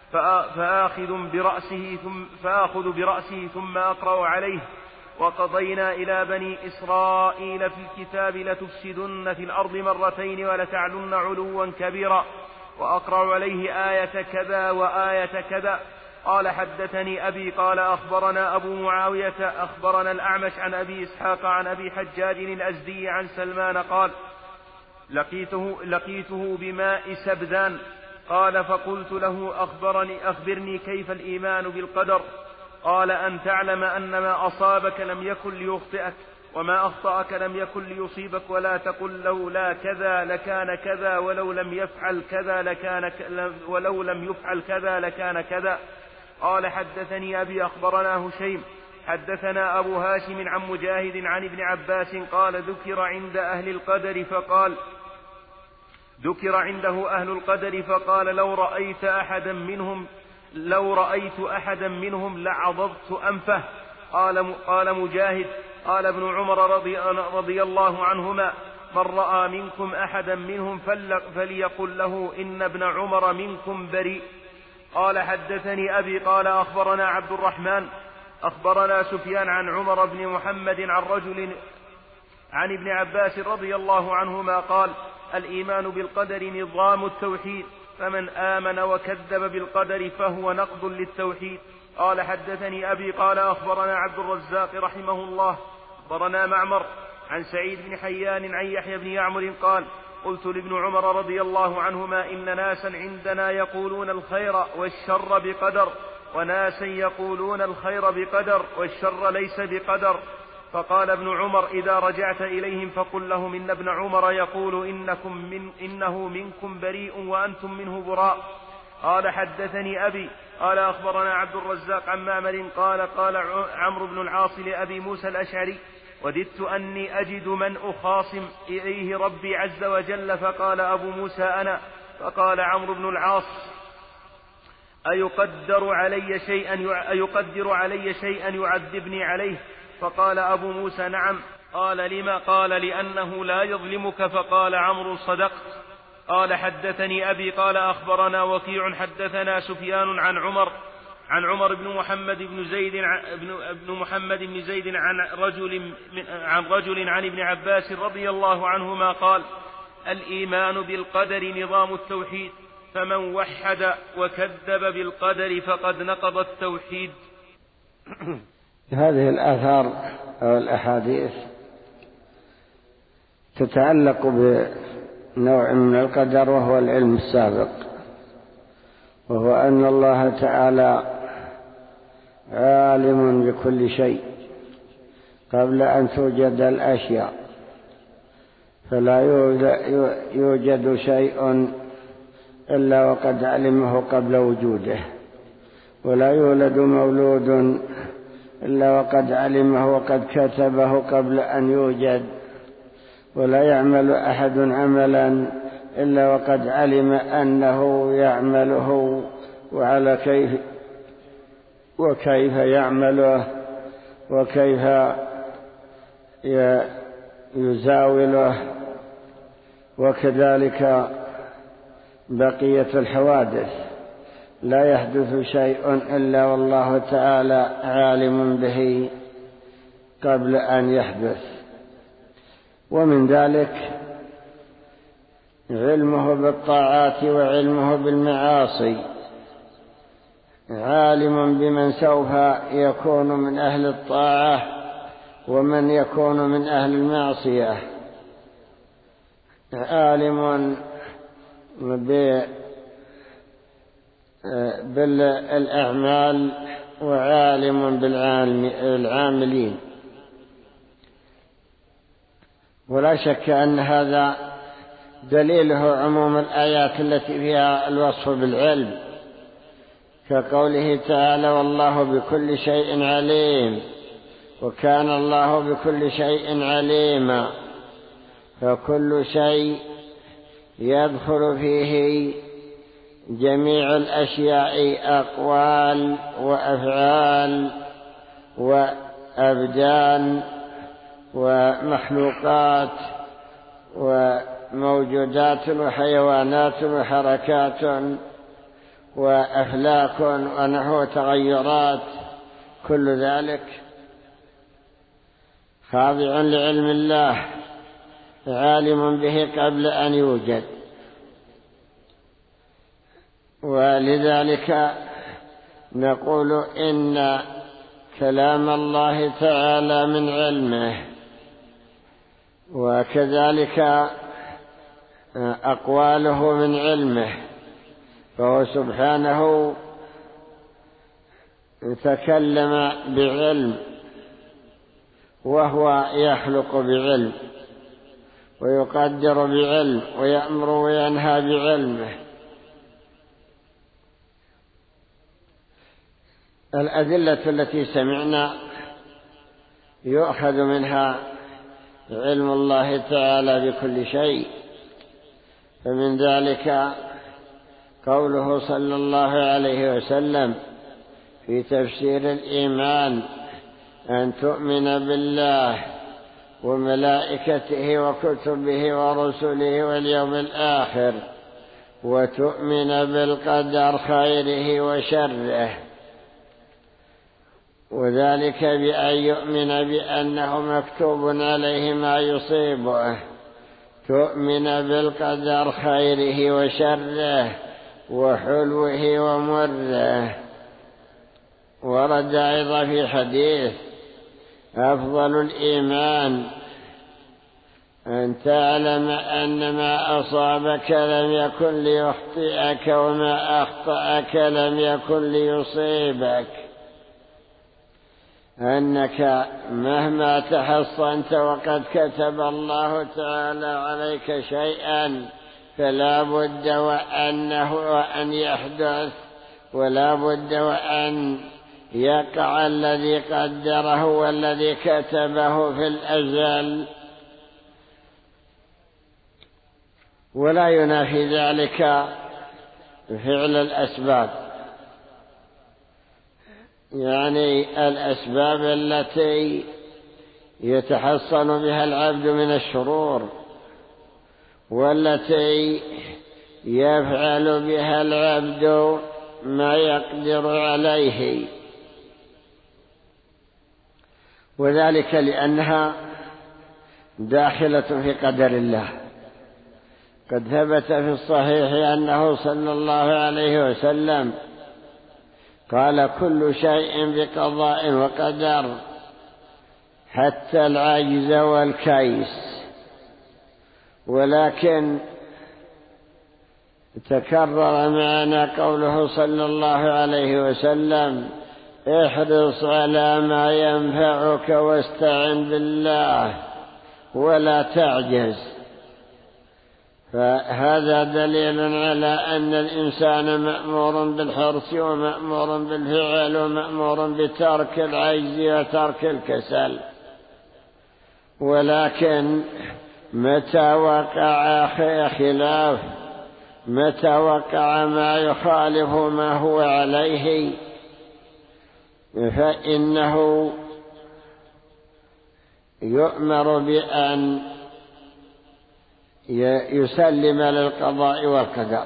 فآخذ برأسه ثم أقرأ عليه: وقضينا إلى بني إسرائيل في الكتاب لتفسدن في الأرض مرتين ولتعلن علوا كبيرا، وأقرأ عليه آية كذا وآية كذا. قال حدثني أبي قال أخبرنا أبو معاوية أخبرنا الأعمش عن أبي إسحاق عن أبي حجاج الأزدي عن سلمان قال لقيته بماء سبذان قال فقلت له أخبرني كيف الإيمان بالقدر قال أن تعلم أن ما أصابك لم يكن ليخطئك وما أخطأك لم يكن ليصيبك ولا تقل لولا كذا لكان كذا ولو لم يفعل كذا لكان كذا. قال حدثني أبي أخبرنا هشيم حدثنا أبو هاشم عن مجاهد عن ابن عباس قال ذكر عنده أهل القدر فقال لو رأيت أحدا منهم لعضضت أنفه. قال مجاهد قال ابن عمر رضي الله عنهما من رأى منكم أحدا منهم فليقل له إن ابن عمر منكم بريء. قال حدثني أبي قال أخبرنا عبد الرحمن أخبرنا سفيان عن عمر بن محمد عن ابن عباس رضي الله عنهما قال الإيمان بالقدر نظام التوحيد فمن آمن وكذب بالقدر فهو نقض للتوحيد. قال حدثني أبي قال أخبرنا عبد الرزاق رحمه الله أخبرنا معمر عن سعيد بن حيان عن يحيى بن يعمر قال قلت لابن عمر رضي الله عنهما إن ناسا عندنا يقولون الخير والشر بقدر وناسا يقولون الخير بقدر والشر ليس بقدر. فقال ابن عمر إذا رجعت إليهم فقل لهم إن ابن عمر يقول إنه منكم بريء وأنتم منه براء. قال حدثني أبي قال أخبرنا عبد الرزاق عن معمر قال عمرو بن العاص لأبي موسى الأشعري وددت أني أجد من أخاصم إليه ربي عز وجل فقال أبو موسى أنا. فقال عمرو بن العاص أيقدر علي شيئا يعذبني عليه؟ فقال أبو موسى نعم. قال لما؟ قال لأنه لا يظلمك. فقال عمرو صدقت. قال حدثني أبي قال أخبرنا وكيع حدثنا سفيان عن عمر بن محمد بن زيد عن رجل عن ابن عباس رضي الله عنهما قال الإيمان بالقدر نظام التوحيد فمن وحد وكذب بالقدر فقد نقض التوحيد. هذه الآثار أو الأحاديث تتعلق بنوع من القدر وهو العلم السابق، وهو أن الله تعالى عالم بكل شيء قبل أن توجد الأشياء، فلا يوجد شيء إلا وقد علمه قبل وجوده، ولا يولد مولود إلا وقد علمه وقد كتبه قبل أن يوجد، ولا يعمل أحد عملا إلا وقد علم أنه يعمله وكيف يعمله وكيف يزاوله، وكذلك بقية الحوادث لا يحدث شيء إلا والله تعالى عالم به قبل أن يحدث. ومن ذلك علمه بالطاعات وعلمه بالمعاصي، عالم بمن سوف يكون من أهل الطاعة ومن يكون من أهل المعصية، عالم بالأعمال وعالم بالعاملين. ولا شك أن هذا دليله عموم الآيات التي فيها الوصف بالعلم، كقوله تعالى والله بكل شيء عليم، وكان الله بكل شيء عليما، فكل شيء يدخل فيه جميع الأشياء أقوال وأفعال وأبدان ومخلوقات وموجودات وحيوانات وحركات وأفلاك ونحو تغيرات، كل ذلك خاضع لعلم الله عالم به قبل أن يوجد. ولذلك نقول إن كلام الله تعالى من علمه، وكذلك أقواله من علمه، فهو سبحانه تكلم بعلم، وهو يخلق بعلم ويقدر بعلم ويأمر وينهى بعلمه. الأدلة التي سمعنا يؤخذ منها علم الله تعالى بكل شيء، فمن ذلك قوله صلى الله عليه وسلم في تفسير الإيمان: أن تؤمن بالله وملائكته وكتبه ورسله واليوم الآخر، وتؤمن بالقدر خيره وشره، وذلك بأن يؤمن بأنه مكتوب عليه ما يصيبه. تؤمن بالقدر خيره وشره وحلوه ومره. ورد أيضا في حديث: أفضل الإيمان أن تعلم أن ما أصابك لم يكن ليخطئك، وما أخطأك لم يكن ليصيبك، أنك مهما تحصنت وقد كتب الله تعالى عليك شيئا فلا بد وأن يحدث، ولا بد وأن يقع الذي قدره والذي كتبه في الأزل، ولا ينافي ذلك فعل الأسباب، يعني الأسباب التي يتحصن بها العبد من الشرور، والتي يفعل بها العبد ما يقدر عليه، وذلك لأنها داخلة في قدر الله. قد ثبت في الصحيح أنه صلى الله عليه وسلم قال: كل شيء بقضاء وقدر حتى العجز والكيس. ولكن تكرر معنا قوله صلى الله عليه وسلم: احرص على ما ينفعك واستعن بالله ولا تعجز. فهذا دليل على أن الإنسان مأمور بالحرص ومأمور بالفعل ومأمور بترك العجز وترك الكسل. ولكن متى وقع خلاف، متى وقع ما يخالف ما هو عليه، فإنه يؤمر بأن يسلم للقضاء والقدر.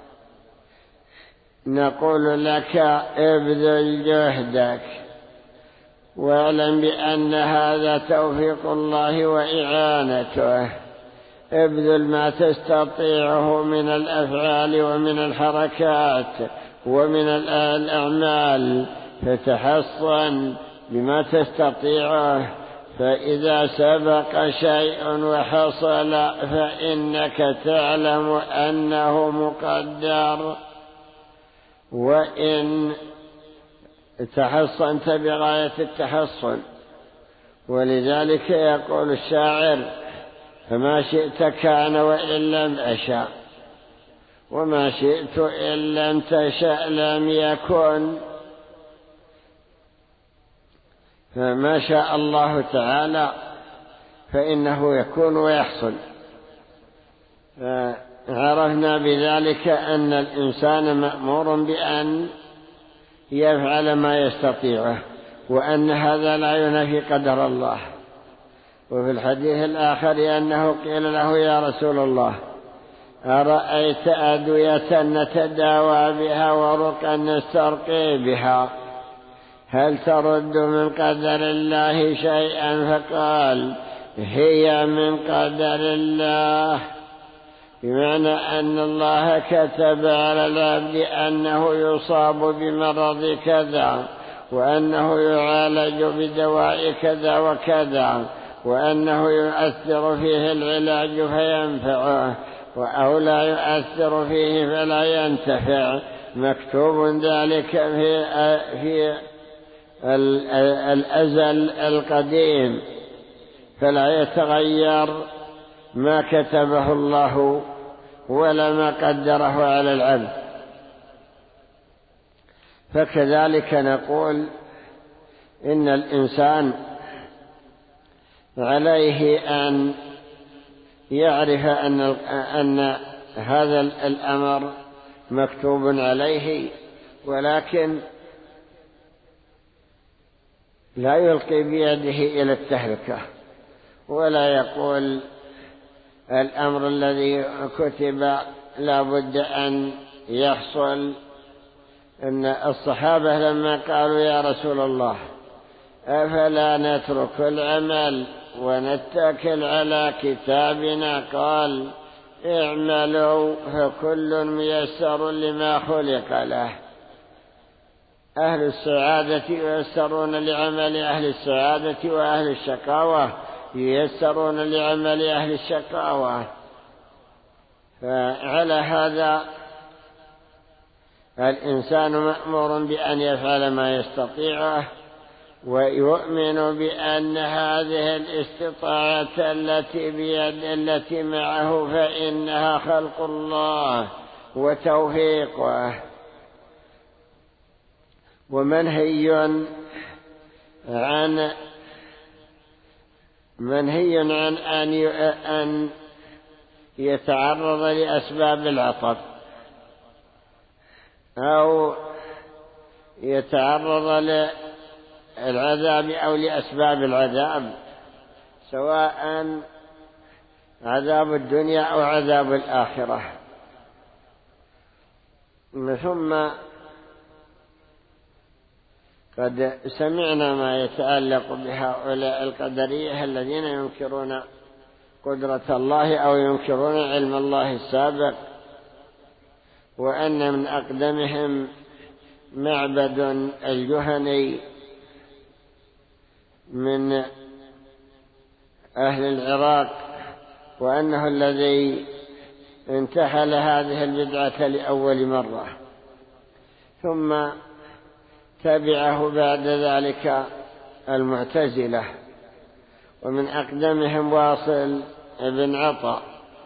نقول لك: ابذل جهدك واعلم بأن هذا توفيق الله وإعانته. ابذل ما تستطيعه من الأفعال ومن الحركات ومن الأعمال، فتحصن بما تستطيعه، فإذا سبق شيء وحصل فإنك تعلم أنه مقدر، وإن تحصنت بغاية التحصن. ولذلك يقول الشاعر: فما شئت كان وإن لم أشاء، وما شئت إن لم تشأ لم يكن. فما شاء الله تعالى فإنه يكون ويحصل. عرفنا بذلك أن الإنسان مأمور بأن يفعل ما يستطيعه، وأن هذا لا ينافي قدر الله. وفي الحديث الآخر أنه قيل له: يا رسول الله، أرأيت أدوية نتداوى بها ورقا نسترقي بها، هل ترد من قدر الله شيئا؟ فقال: هي من قدر الله. بمعنى أن الله كتب على العبد أنه يصاب بمرض كذا، وأنه يعالج بدواء كذا وكذا، وأنه يؤثر فيه العلاج فينفعه أو لا يؤثر فيه فلا ينتفع. مكتوب ذلك في الأزل القديم، فلا يتغير ما كتبه الله ولا ما قدره على العبد. فكذلك نقول إن الإنسان عليه أن يعرف أن هذا الأمر مكتوب عليه، ولكن لا يلقي بيده إلى التهلكة، ولا يقول الأمر الذي كتب لا بد أن يحصل. إن الصحابة لما قالوا يا رسول الله أفلا نترك العمل ونتكل على كتابنا، قال اعملوا فكل ميسر لما خلق له. أهل السعادة ييسرون لعمل أهل السعادة، وأهل الشقاوة ييسرون لعمل أهل الشقاوة. فعلى هذا الإنسان مأمور بأن يفعل ما يستطيعه، ويؤمن بأن هذه الاستطاعة التي بيد التي معه فإنها خلق الله وتوفيقه، ومنهي عن أن يتعرض لأسباب العطب أو يتعرض للعذاب أو لأسباب العذاب، سواء عذاب الدنيا أو عذاب الآخرة. ثم قد سمعنا ما يتعلق بهؤلاء القدرية الذين ينكرون قدرة الله أو ينكرون علم الله السابق، وأن من أقدمهم معبد الجهني من أهل العراق، وأنه الذي انتحل هذه البدعة لأول مرة، ثم تبعه بعد ذلك المعتزلة، ومن أقدمهم واصل بن عطاء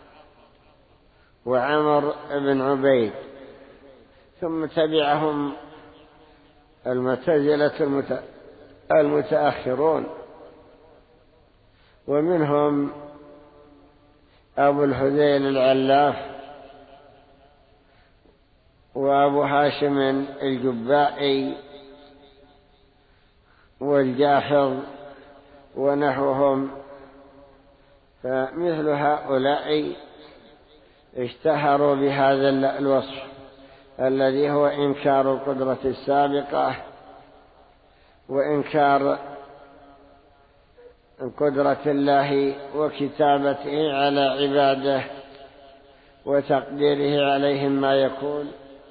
وعمر بن عبيد، ثم تبعهم المعتزلة المتأخرون، ومنهم أبو الحذيل العلاف وأبو هاشم الجبائي والجاحظ ونحوهم. فمثل هؤلاء اشتهروا بهذا الوصف الذي هو إنكار القدرة السابقة وإنكار قدرة الله وكتابته على عباده وتقديره عليهم ما يكون.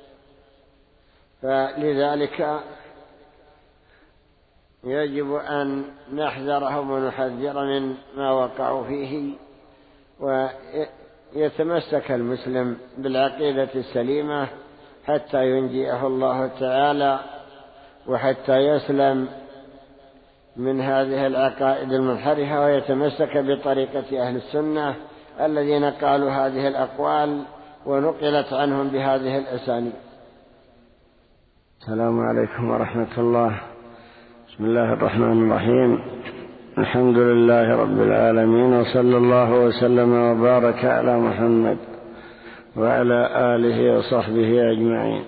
فلذلك يجب أن نحذرهم ونحذر من ما وقعوا فيه، ويتمسك المسلم بالعقيدة السليمة حتى ينجيه الله تعالى، وحتى يسلم من هذه العقائد المنحرفة، ويتمسك بطريقة أهل السنة الذين قالوا هذه الأقوال ونقلت عنهم بهذه الأسانيد. السلام عليكم ورحمة الله. بسم الله الرحمن الرحيم. الحمد لله رب العالمين، وصلى الله وسلم وبارك على محمد وعلى آله وصحبه أجمعين.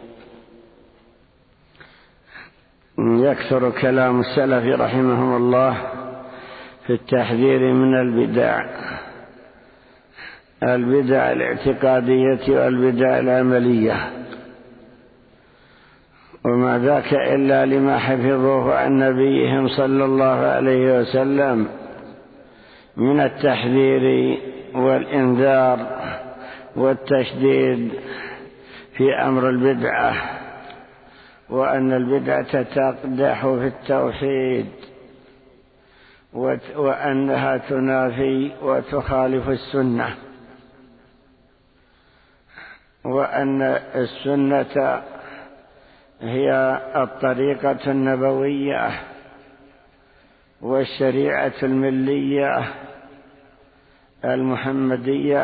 يكثر كلام السلف رحمهم الله في التحذير من البدع الاعتقادية والبدع العملية، وما ذاك إلا لما حفظوه عن نبيهم صلى الله عليه وسلم من التحذير والإنذار والتشديد في أمر البدعة، وأن البدعة تقدح في التوحيد، وأنها تنافي وتخالف السنة، وأن السنة هي الطريقة النبوية والشريعة الملية المحمدية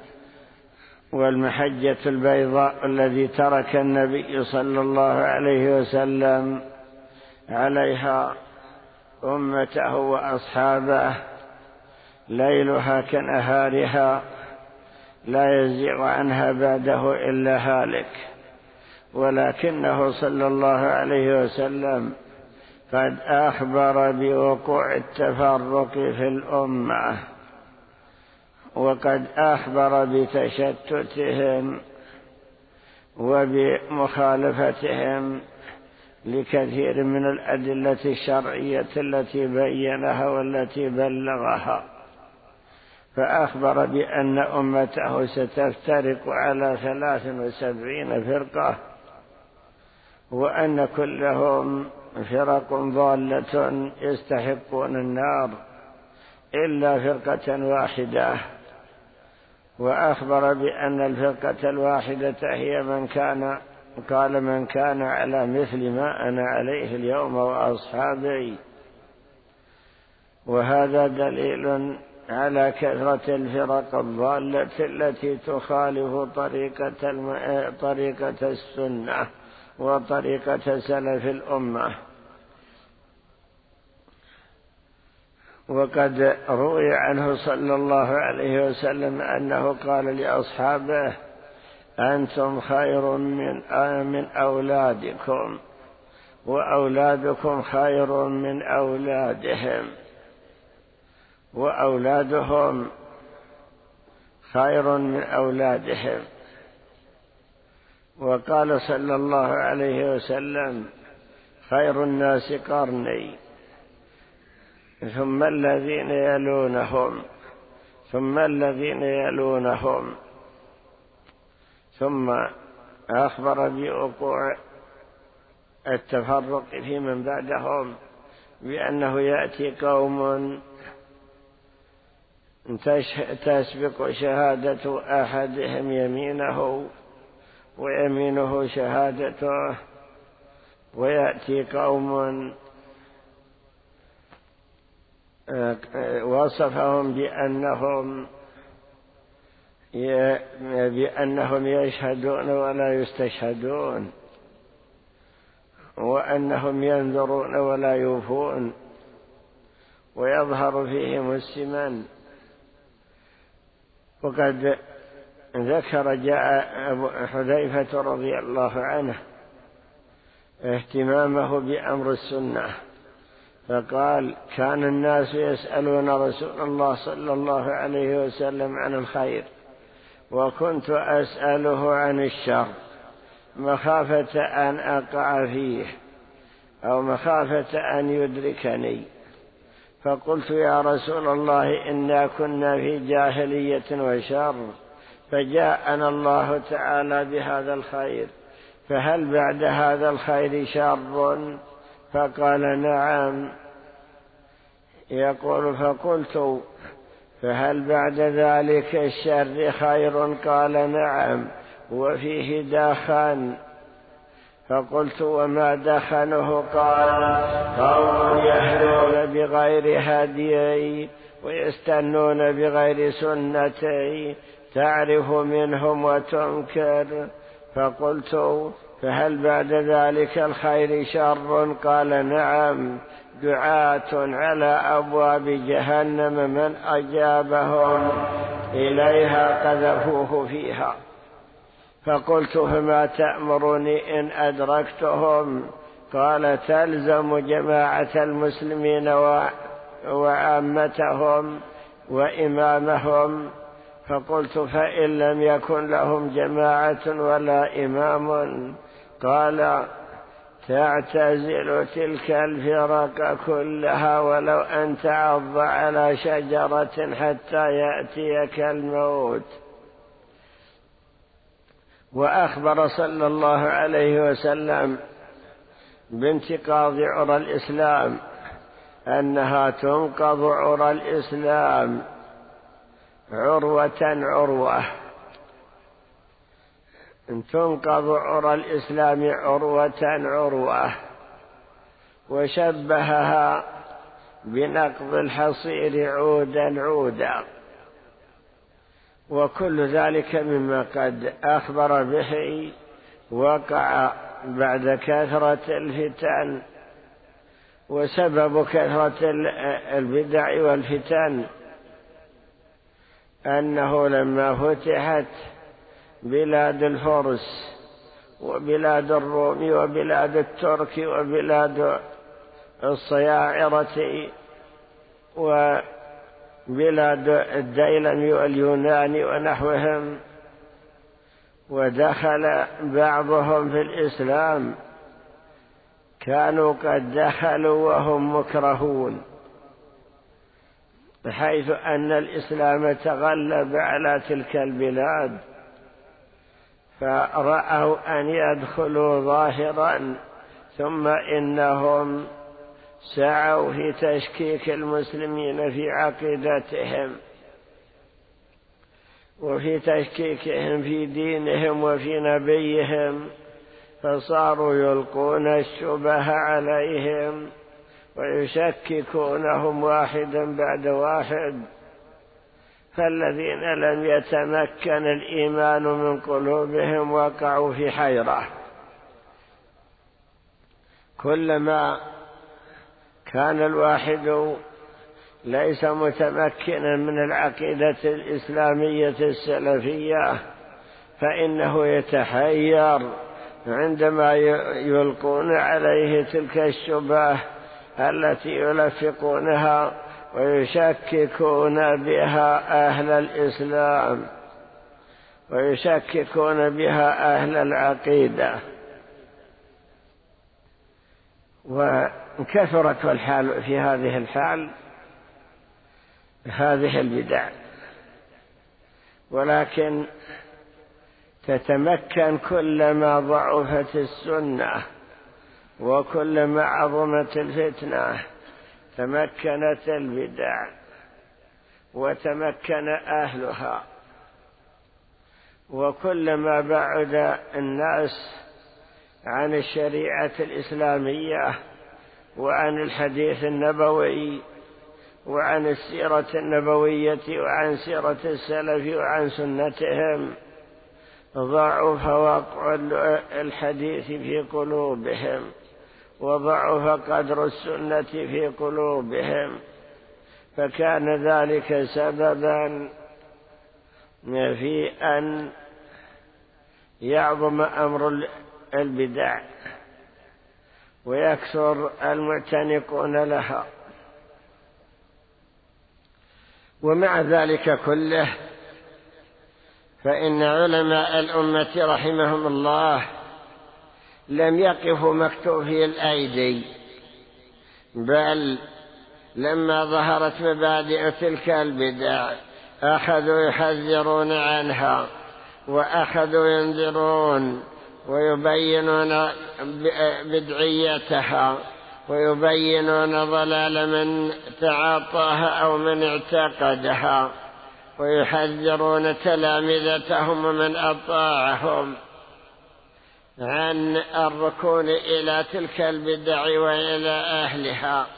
والمحجة البيضاء الذي ترك النبي صلى الله عليه وسلم عليها أمته وأصحابه ليلها كنهارها لا يزيغ عنها بعده إلا هالك. ولكنه صلى الله عليه وسلم قد أخبر بوقوع التفرق في الأمة، وقد أخبر بتشتتهم وبمخالفتهم لكثير من الأدلة الشرعية التي بينها والتي بلغها، فأخبر بأن أمته ستفترق على 73 فرقة، وأن كلهم فرق ضالة يستحقون النار إلا فرقة واحدة. وأخبر بأن الفرقة الواحدة هي من كان على مثل ما أنا عليه اليوم وأصحابي. وهذا دليل على كثرة الفرق الضالة التي تخالف طريقة السنة وطريقة سلف الأمة. وقد روي عنه صلى الله عليه وسلم أنه قال لأصحابه: أنتم خير من أولادكم، وأولادكم خير من أولادهم، وأولادهم خير من أولادهم. وقال صلى الله عليه وسلم: خير الناس قرني، ثم الذين يلونهم، ثم الذين يلونهم. ثم أخبر بوقوع التفرق في من بعدهم بأنه يأتي قوم تسبق شهادة أحدهم يمينه ويمينه شهادته، ويأتي قوم وصفهم بأنهم يشهدون ولا يستشهدون، وأنهم ينذرون ولا يوفون، ويظهر فيهم السمن. وقد جاء أبو حذيفة رضي الله عنه اهتمامه بأمر السنة، فقال: كان الناس يسألون رسول الله صلى الله عليه وسلم عن الخير، وكنت أسأله عن الشر مخافة أن أقع فيه أو مخافة أن يدركني. فقلت: يا رسول الله، إنا كنا في جاهلية وشر، فجاءنا الله تعالى بهذا الخير، فهل بعد هذا الخير شر؟ فقال: نعم. يقول: فقلت: فهل بعد ذلك الشر خير؟ قال: نعم، وفيه دخن. فقلت: وما دخنه؟ قال: قوم يهدون بغير هديي ويستنون بغير سنتي، تعرف منهم وتنكر. فقلت: فهل بعد ذلك الخير شر؟ قال: نعم، دعاة على أبواب جهنم من أجابهم إليها قذفوه فيها. فقلت: فما تأمرني إن أدركتهم؟ قال: تلزم جماعة المسلمين وعامتهم وإمامهم. فقلت: فإن لم يكن لهم جماعة ولا إمام؟ قال: تعتزل تلك الفرق كلها ولو أن تعض على شجرة حتى يأتيك الموت. وأخبر صلى الله عليه وسلم بانتقاض عرى الإسلام، أنها تنقض عرى الإسلام عروة عروة، تنقض عرى الإسلام عروة عروة، وشبهها بنقض الحصير عودا عودا. وكل ذلك مما قد أخبر به وقع بعد كثرة الفتن، وسبب كثرة البدع والفتن أنه لما فتحت بلاد الفرس وبلاد الروم وبلاد الترك وبلاد الصياعرة وبلاد الديلم واليونان ونحوهم، ودخل بعضهم في الإسلام، كانوا قد دخلوا وهم مكرهون، حيث أن الإسلام تغلب على تلك البلاد، فرأوا أن يدخلوا ظاهرا، ثم إنهم سعوا في تشكيك المسلمين في عقيدتهم وفي تشكيكهم في دينهم وفي نبيهم، فصاروا يلقون الشبه عليهم ويشككونهم واحدا بعد واحد. فالذين لم يتمكن الإيمان من قلوبهم وقعوا في حيرة. كلما كان الواحد ليس متمكنا من العقيدة الإسلامية السلفية فإنه يتحير عندما يلقون عليه تلك الشبه التي يلفقونها ويشككون بها أهل الإسلام ويشككون بها أهل العقيدة. وكثرت الحال في هذه الحال هذه البدع، ولكن تتمكن كلما ضعفت السنة وكلما عظمت الفتنة تمكنت البدع وتمكن أهلها. وكلما بعد الناس عن الشريعة الإسلامية وعن الحديث النبوي وعن السيرة النبوية وعن سيرة السلف وعن سنتهم ضعف وقع الحديث في قلوبهم وضعف قدر السنة في قلوبهم، فكان ذلك سببا في أن يعظم أمر البدع ويكثر المعتنقون لها. ومع ذلك كله فإن علماء الأمة رحمهم الله لم يقفوا مكتوفي الأيدي، بل لما ظهرت مبادئ تلك البدع أخذوا يحذرون عنها وأخذوا ينذرون ويبينون بدعيتها ويبينون ضلال من تعاطاها أو من اعتقدها، ويحذرون تلامذتهم ومن أطاعهم عن الركون إلى تلك البدع وإلى أهلها،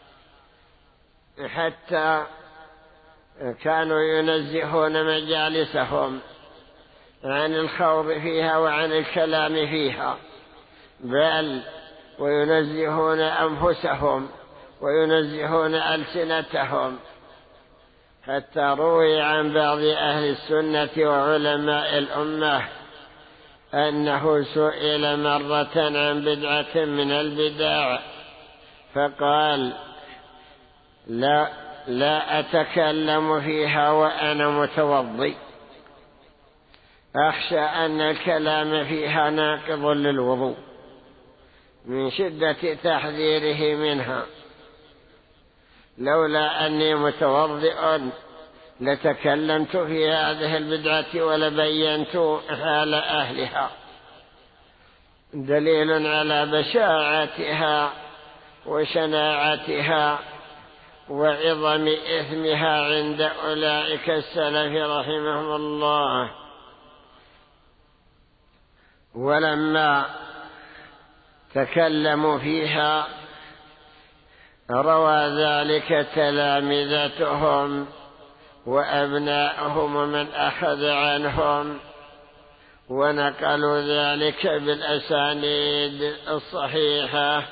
حتى كانوا ينزهون مجالسهم عن الخوض فيها وعن الكلام فيها، بل وينزهون أنفسهم وينزهون ألسنتهم. حتى روي عن بعض أهل السنة وعلماء الأمة أنه سئل مرة عن بدعة من البدع فقال: لا أتكلم فيها وأنا متوضي، أخشى أن الكلام فيها ناقض للوضوء من شدة تحذيره منها، لولا أني متوضئ لتكلمت في هذه البدعة ولبينت حال أهلها، دليل على بشاعتها وشناعتها وعظم إثمها عند أولئك السلف رحمهم الله. ولما تكلموا فيها روى ذلك تلامذتهم وأبناؤهم ومن أخذ عنهم، ونقلوا ذلك بالأسانيد الصحيحة،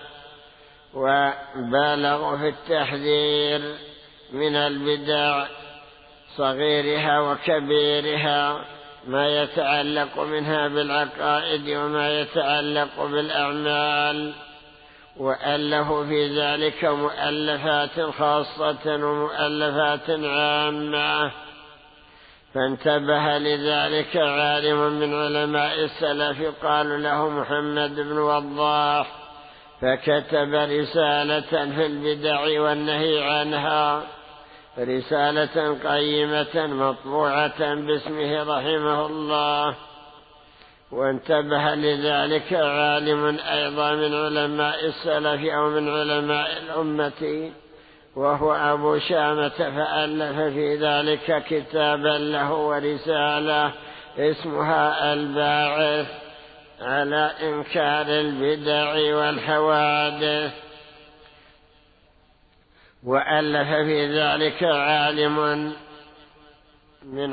وبالغوا في التحذير من البدع صغيرها وكبيرها، ما يتعلق منها بالعقائد وما يتعلق بالأعمال، وألفوا في ذلك مؤلفات خاصة ومؤلفات عامة. فانتبه لذلك عالم من علماء السلف قال له محمد بن وضاح، فكتب رسالة في البدع والنهي عنها، رسالة قيمة مطبوعة باسمه رحمه الله. وانتبه لذلك عالم أيضا من علماء السلف أو من علماء الأمة وهو أبو شامة، فألف في ذلك كتابا له ورسالة اسمها الباعث على إنكار البدع والحوادث. وألف في ذلك عالم من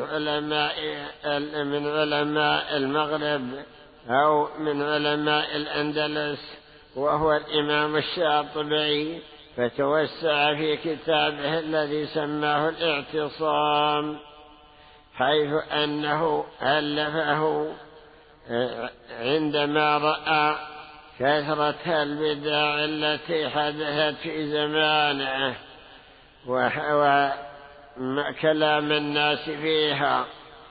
علماء المغرب أو من علماء الأندلس وهو الإمام الشاطبي، فتوسع في كتابه الذي سماه الاعتصام، حيث أنه ألفه عندما رأى كثرة البدع التي حدثت في زمانه وكلام الناس فيها،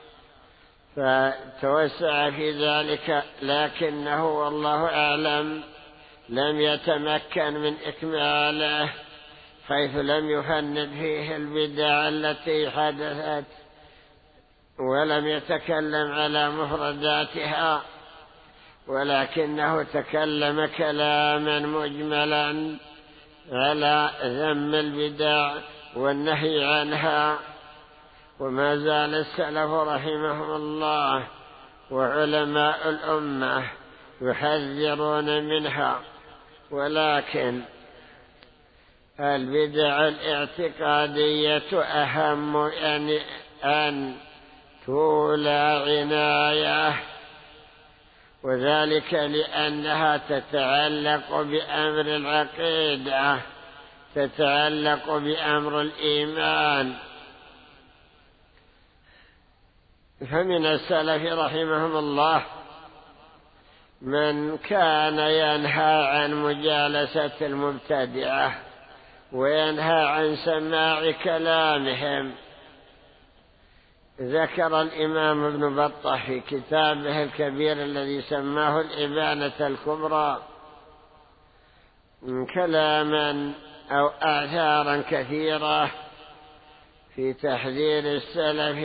فتوسع في ذلك، لكنه والله أعلم لم يتمكن من إكماله، حيث لم يفند فيه البدع التي حدثت ولم يتكلم على مفرداتها، ولكنه تكلم كلاما مجملا على ذم البدع والنهي عنها. وما زال السلف رحمهم الله وعلماء الأمة يحذرون منها، ولكن البدع الاعتقادية أهم أن تولى عناية، وذلك لأنها تتعلق بأمر العقيدة، تتعلق بأمر الإيمان. فمن السلف رحمهم الله من كان ينهى عن مجالسة المبتدعة وينهى عن سماع كلامهم. ذكر الإمام ابن بطة في كتابه الكبير الذي سماه الإبانة الكبرى كلاما أو آثارا كثيرة في تحذير السلف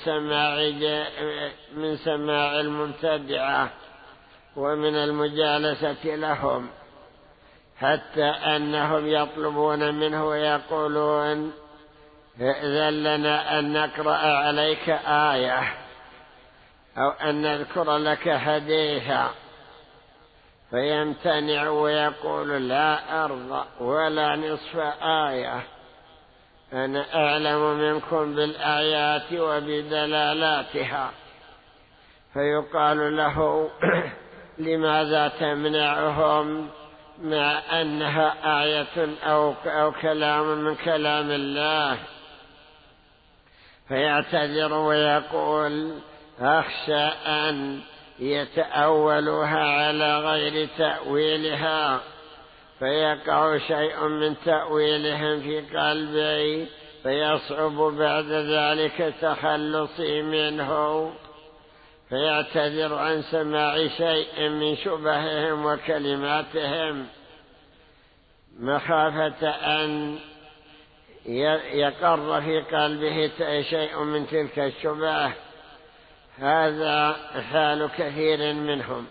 من سماع المبتدعة ومن المجالسة لهم، حتى أنهم يطلبون منه ويقولون ائذن لنا أن نقرأ عليك آية أو أن نذكر لك حديثا، فيمتنع ويقول لا أرضى ولا نصف آية، أنا أعلم منكم بالآيات وبدلالاتها. فيقال له لماذا تمنعهم مع أنها آية أو كلام من كلام الله؟ فيعتذر ويقول أخشى أن يتأولوها على غير تأويلها، فيقع شيء من تأويلهم في قلبي فيصعب بعد ذلك تخلصي منه، فيعتذر عن سماع شيء من شبههم وكلماتهم مخافة أن يقر في قلبه شيء من تلك الشبهة. هذا حال كثير منهم.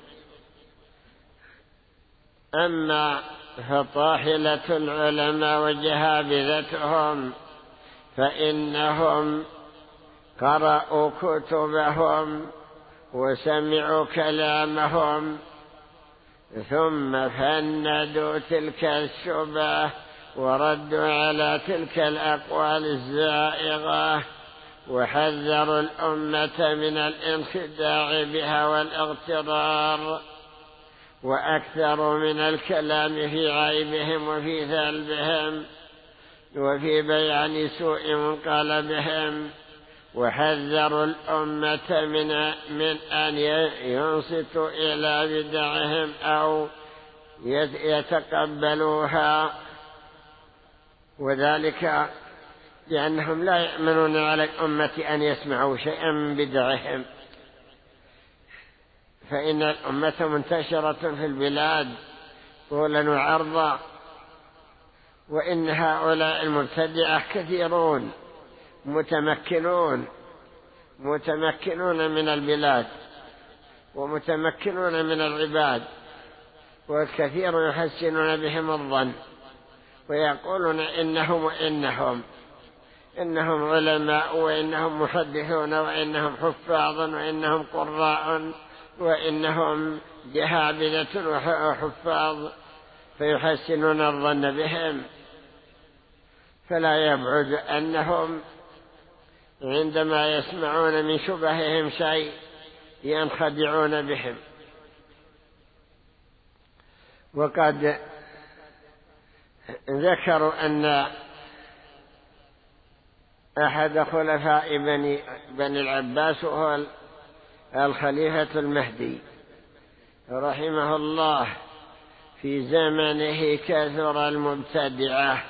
أما فطاحلة العلماء وجهابذتهم فإنهم قرأوا كتبهم وسمعوا كلامهم ثم فندوا تلك الشبهة وردوا على تلك الأقوال الزائغة وحذروا الأمة من الانخداع بها والاغترار، وأكثروا من الكلام في عيبهم وفي ثلبهم وفي بيان سوء منقلبهم، وحذروا الأمة من أن ينصتوا إلى بدعهم أو يتقبلوها، وذلك لأنهم لا يأمنون على الأمة أن يسمعوا شيئا من بدعهم، فإن الأمة منتشرة في البلاد طولا وعرضا، وإن هؤلاء المبتدعة كثيرون متمكنون من البلاد ومتمكنون من العباد، والكثير يحسنون بهم الظن ويقولون إنهم علماء وإنهم محدثون وإنهم حفاظ وإنهم قراء وإنهم جهابذة وحفاظ، فيحسنون الظن بهم. فلا يبعد أنهم عندما يسمعون من شبههم شيء ينخدعون بهم. وقد ذكروا أن أحد خلفاء بني العباس هو الخليفة المهدي رحمه الله، في زمنه كثر المبتدعة،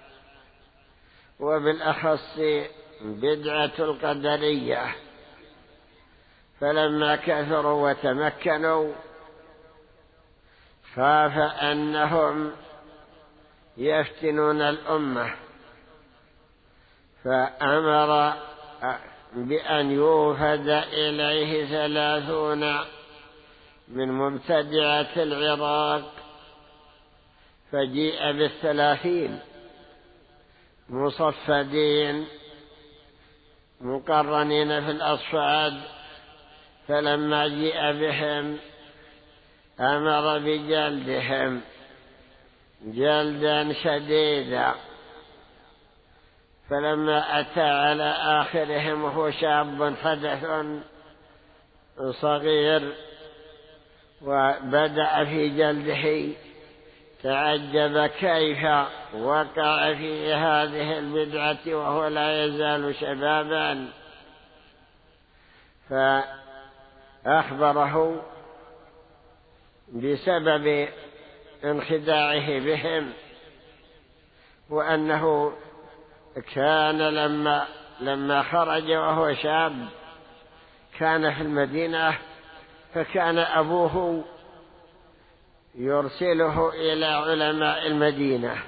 وبالأخص بدعة القدرية، فلما كثروا وتمكنوا خاف أنهم يفتنون الأمة، فأمر بأن يوفد إليه 30 من مبتدعة العراق، فجيء 30 مصفدين مقرنين في الأصفاد، فلما جيء بهم أمر بجلدهم جلدا شديدا، فلما أتى على آخرهم وهو شاب حدث صغير وبدأ في جلده تعجب كيف وقع في هذه البدعة وهو لا يزال شبابا، فأخبره بسبب انخداعه بهم، وأنه كان لما خرج وهو شاب كان في المدينة، فكان أبوه يرسله إلى علماء المدينة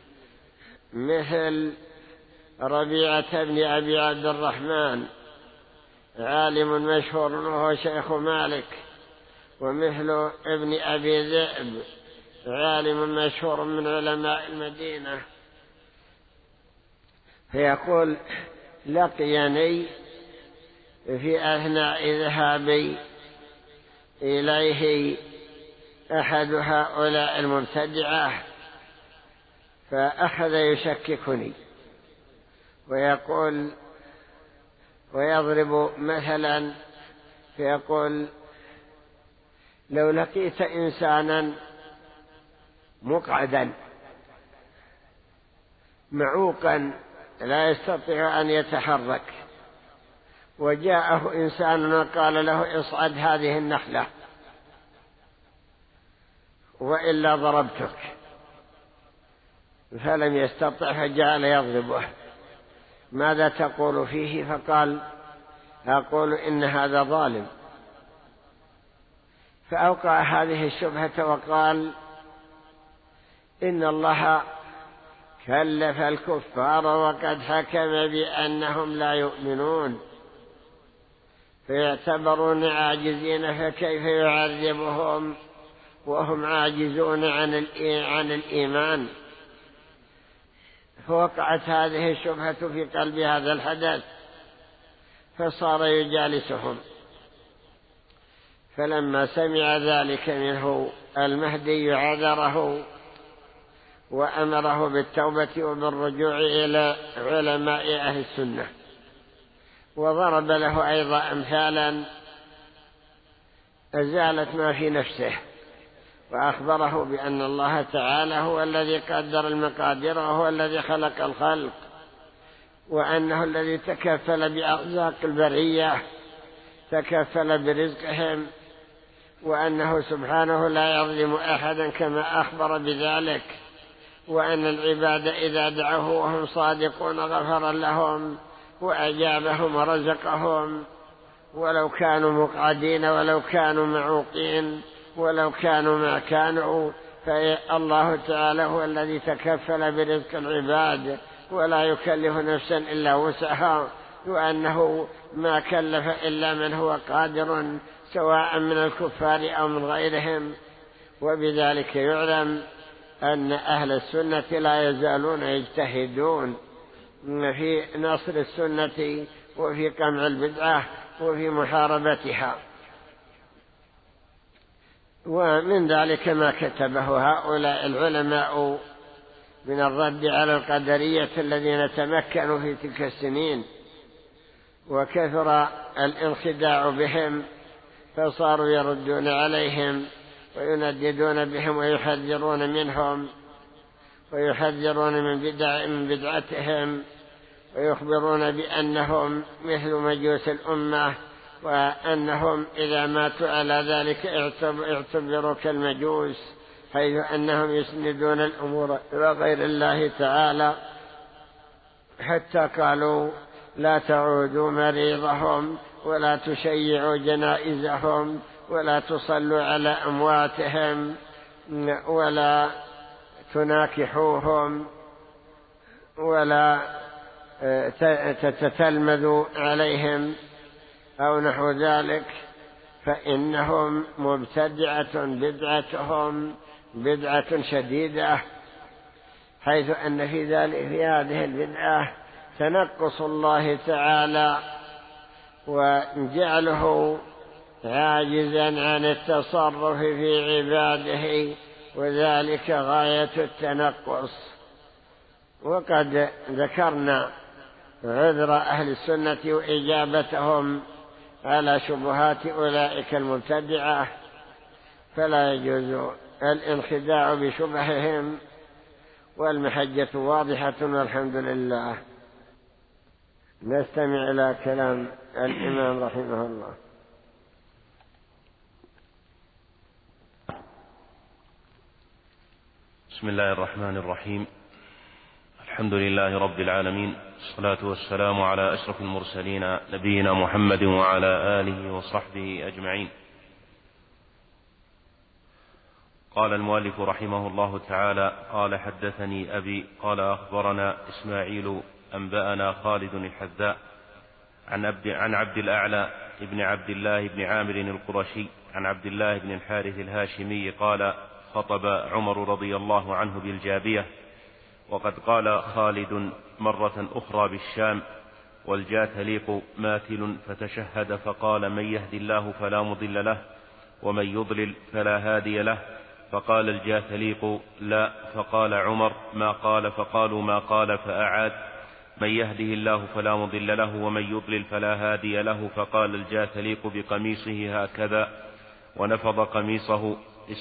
مثل ربيعة بن أبي عبد الرحمن عالم مشهور وهو شيخ مالك، ومثل ابن أبي ذئب عالم مشهور من علماء المدينة. فيقول لقيني في أثناء ذهابي إليه أحد هؤلاء المبتدعة، فأخذ يشككني ويقول ويضرب مثلا، فيقول لو لقيت إنسانا مقعدا معوقا لا يستطيع أن يتحرك، وجاءه إنسان وقال له اصعد هذه النخلة وإلا ضربتك، فلم يستطع فجعل يضربه، ماذا تقول فيه؟ فقال أقول إن هذا ظالم. فأوقع هذه الشبهة وقال إن الله كلف الكفار وقد حكم بأنهم لا يؤمنون فيعتبرون عاجزين، فكيف يعذبهم وهم عاجزون عن الإيمان؟ فوقعت هذه الشبهة في قلب هذا الحدث فصار يجالسهم. فلما سمع ذلك منه المهدي عذره وأمره بالتوبة وبالرجوع إلى علماء أهل السنة، وضرب له أيضا أمثالا أزالت ما في نفسه، وأخبره بأن الله تعالى هو الذي قدر المقادير وهو الذي خلق الخلق، وأنه الذي تكفل بأرزاق البرية، تكفل برزقهم، وأنه سبحانه لا يظلم أحدا كما أخبر بذلك، وأن العباد إذا دعوه وهم صادقون غفر لهم وأجابهم ورزقهم، ولو كانوا مقعدين ولو كانوا معوقين ولو كانوا ما كانوا، فالله تعالى هو الذي تكفل برزق العباد ولا يكلف نفسا إلا وسعها، وأنه ما كلف إلا من هو قادر سواء من الكفار أو من غيرهم. وبذلك يعلم أن أهل السنة لا يزالون يجتهدون في نصر السنة وفي قمع البدعة وفي محاربتها. ومن ذلك ما كتبه هؤلاء العلماء من الرد على القدرية الذين تمكنوا في تلك السنين، وكثر الانخداع بهم فصاروا يردون عليهم وينددون بهم ويحذرون منهم ويحذرون من بدعتهم، ويخبرون بأنهم مثل مجوس الأمة، وأنهم إذا ماتوا على ذلك اعتبروا كالمجوس، حيث أنهم يسندون الأمور إلى غير الله تعالى، حتى قالوا لا تعودوا مريضهم ولا تشيعوا جنائزهم ولا تصلوا على أمواتهم ولا تناكحوهم ولا تتلمذوا عليهم أو نحو ذلك، فإنهم مبتدعة، بدعتهم بدعة شديدة، حيث أن في هذه البدعة تنقص الله تعالى وجعله عاجزا عن التصرف في عباده، وذلك غاية التنقص. وقد ذكرنا عذر أهل السنة وإجابتهم على شبهات أولئك المبتدعة، فلا يجوز الانخداع بشبههم، والمحجة واضحة والحمد لله. نستمع إلى كلام الإمام رحمه الله. بسم الله الرحمن الرحيم. الحمد لله رب العالمين، الصلاة والسلام على أشرف المرسلين نبينا محمد وعلى آله وصحبه أجمعين. قال المؤلف رحمه الله تعالى: قال حدثني أبي قال أخبرنا إسماعيل أنبأنا خالد الحذاء عن عبد الأعلى ابن عبد الله بن عامر القرشي عن عبد الله بن الحارث الهاشمي قال: خطب عمر رضي الله عنه بالجابية، وقد قال خالد مرة أخرى بالشام: والجاثليق ماثل، فتشهد فقال: من يهد الله فلا مضل له ومن يضلل فلا هادي له. فقال الجاثليق: لا. فقال عمر: ما قال؟ فقالوا: ما قال. فأعاد: من يهده الله فلا مضل له ومن يضلل فلا هادي له. فقال الجاثليق بقميصه هكذا، ونفض قميصه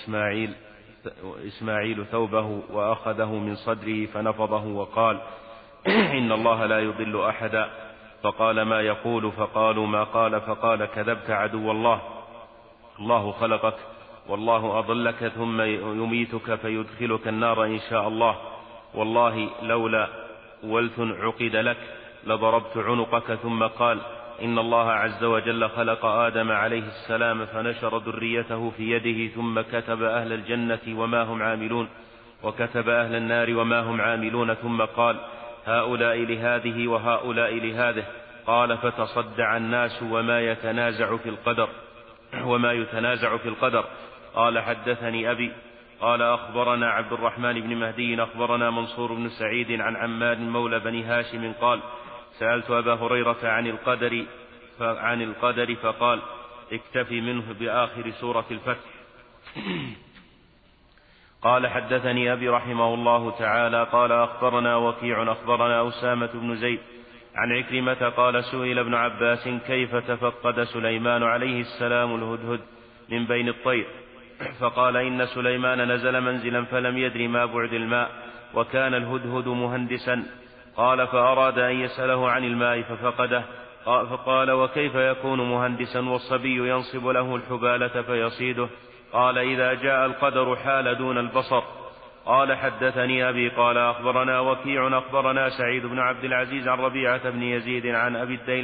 إسماعيل ثوبه وأخذه من صدره فنفضه وقال: إن الله لا يضل أحدا. فقال: ما يقول؟ فقالوا: ما قال. فقال: كذبت عدو الله، الله خلقك والله أضلك ثم يميتك فيدخلك النار إن شاء الله، والله لولا ولث عقد لك لضربت عنقك. ثم قال: إن الله عز وجل خلق آدم عليه السلام فنشر ذريته في يده ثم كتب أهل الجنة وما هم عاملون، وكتب أهل النار وما هم عاملون، ثم قال: هؤلاء لهذه وهؤلاء لهذه. قال: فتصدع الناس وما يتنازع في القدر. قال: حدثني أبي قال: أخبرنا عبد الرحمن بن مهدي أخبرنا منصور بن سعيد عن عماد مولى بني هاشم قال: سألت أبا هريرة عن القدر فقال: اكتفي منه بآخر سورة الفتح. قال: حدثني أبي رحمه الله تعالى قال: أخبرنا وكيع أخبرنا أسامة بن زيد عن عكرمة قال: سئل ابن عباس: كيف تفقد سليمان عليه السلام الهدهد من بين الطير؟ فقال: إن سليمان نزل منزلا فلم يدر ما بعد الماء، وكان الهدهد مهندسا. قال: فأراد أن يسأله عن الماء ففقده. فقال: وكيف يكون مهندسا والصبي ينصب له الحبالة فيصيده؟ قال: إذا جاء القدر حال دون البصر. قال: حدثني أبي قال: أخبرنا وكيع أخبرنا سعيد بن عبد العزيز عن ربيعة بن يزيد عن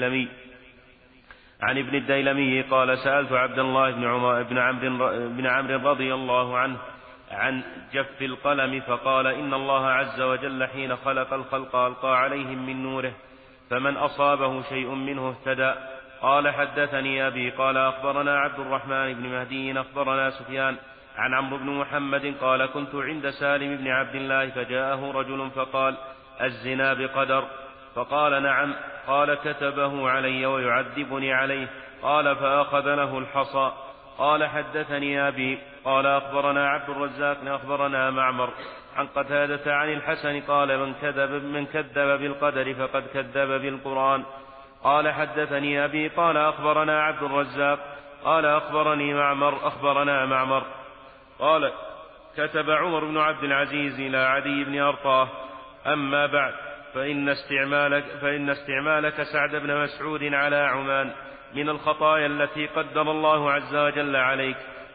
ابن الديلمي قال: سألت عبد الله بن عمرو رضي الله عنه عن جف القلم، فقال: إن الله عز وجل حين خلق الخلق ألقى عليهم من نوره، فمن أصابه شيء منه اهتدى. قال: حدثني أبي قال: أخبرنا عبد الرحمن بن مهدي أخبرنا سفيان عن عمرو بن محمد قال: كنت عند سالم بن عبد الله فجاءه رجل فقال: الزنا بقدر؟ فقال: نعم. قال: كتبه علي ويعذبني عليه. قال: فأخذ له الحصى. قال: حدثني أبي قال: أخبرنا عبد الرزاق أخبرنا معمر عن قتادة عن الحسن قال: من كذب بالقدر فقد كذب بالقرآن. قال: حدثني أبي قال: أخبرنا عبد الرزاق قال: أخبرنا معمر قال: كتب عمر بن عبد العزيز إلى عدي بن أرطاه: أما بعد، فإن استعمالك سعد بن مسعود على عمان من الخطايا التي قدر الله عز وجل عليك،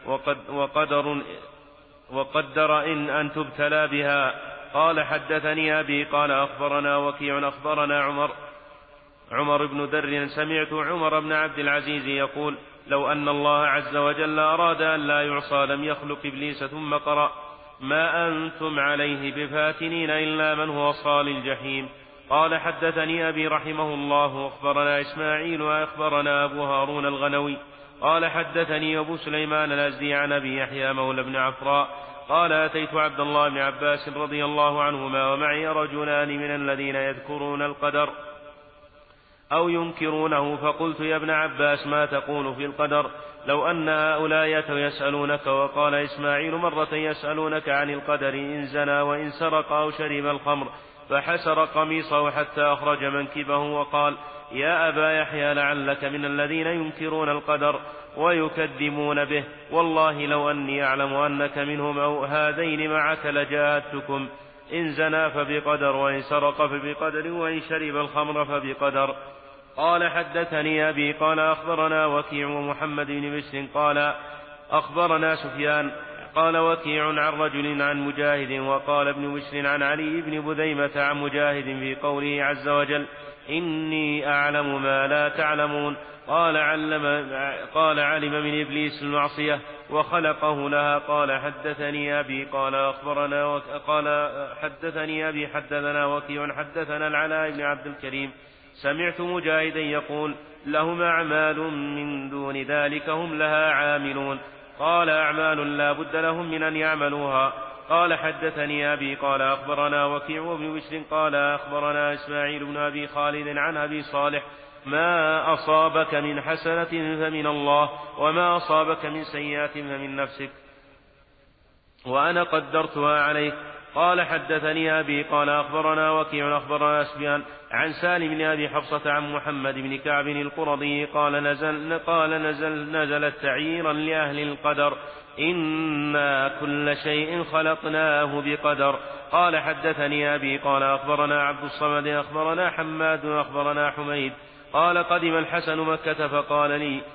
وقدر أن تبتلى بها. قال: حدثني أبي قال: أخبرنا وكيع أخبرنا عمر بن در سمعت عمر بن عبد العزيز يقول: لو أن الله عز وجل أراد أن لا يعصى لم يخلق إبليس. ثم قرأ: ما أنتم عليه بفاتنين إلا من هو صال الجحيم. قال: حدثني أبي رحمه الله أخبرنا إسماعيل وأخبرنا أبو هارون الغنوي قال: حدثني أبو سليمان الأزدي عن أبي يحيى مولى بن عفراء قال: أتيت عبد الله بن عباس رضي الله عنهما ومعي رجلان من الذين يذكرون القدر أو ينكرونه، فقلت: يا ابن عباس، ما تقول في القدر؟ لو أن هؤلاء يسألونك. وقال إسماعيل: مرة يسألونك عن القدر إن زنى وإن سرق أو شرب الخمر، فحسر قميصه حتى أخرج منكبه وقال: يا أبا يحيى، لعلك من الذين ينكرون القدر ويكذبون به، والله لو أني أعلم أنك منهم أو هذين معك لجاهدتكم. إن زنى فبقدر، وإن سرق فبقدر، وإن شرب الخمر فبقدر. قال: حدثني أبي قال: أخبرنا وكيع ومحمد بن بشر قال: أخبرنا سفيان قال: وكيع عن رجل عن مجاهد، وقال ابن بشر عن علي بن بذيمة عن مجاهد في قوله عز وجل: إني أعلم ما لا تعلمون. قال: علم من إبليس المعصية وخلقه لها. قال: حدثني أبي حدثنا وكيع حدثنا العلاء بن عبد الكريم سمعت مجاهدا يقول: لهم أعمال من دون ذلك هم لها عاملون. قال: أعمال لا بد لهم من أن يعملوها. قال: حدثني أبي قال: أخبرنا وكيع وابن بشر قال: أخبرنا إسماعيل بن أبي خالد عن أبي صالح: ما أصابك من حسنة فمن الله، وما أصابك من سيئة فمن نفسك، وأنا قدرتها عليك. قال: حدثني أبي قال: أخبرنا وكيع أخبرنا سفيان عن سالم بن أبي حفصة عن محمد بن كعب القرظي قال: نزلت تعييرا لأهل القدر: إنا كل شيء خلقناه بقدر. قال: حدثني أبي قال: أخبرنا عبد الصمد أخبرنا حماد أخبرنا حميد قال: قدم الحسن مكة فقال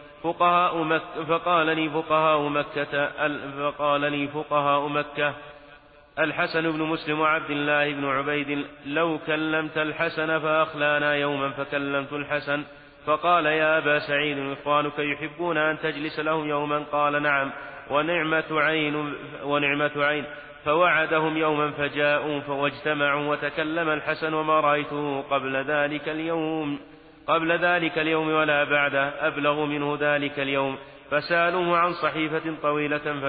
لي فقهاء مكة الحسن بن مسلم وعبد الله بن عبيد: لو كلمت الحسن فأخلانا يوما فكلمت الحسن. فقال: يا أبا سعيد، إخوانك يحبون أن تجلس لهم يوما؟ قال: نعم، ونعمة عين. فوعدهم يوما فجاءوا واجتمعوا وتكلم الحسن وما رأيته قبل ذلك اليوم ولا بعده أبلغ منه ذلك اليوم. فسألوه عن صحيفة طويلة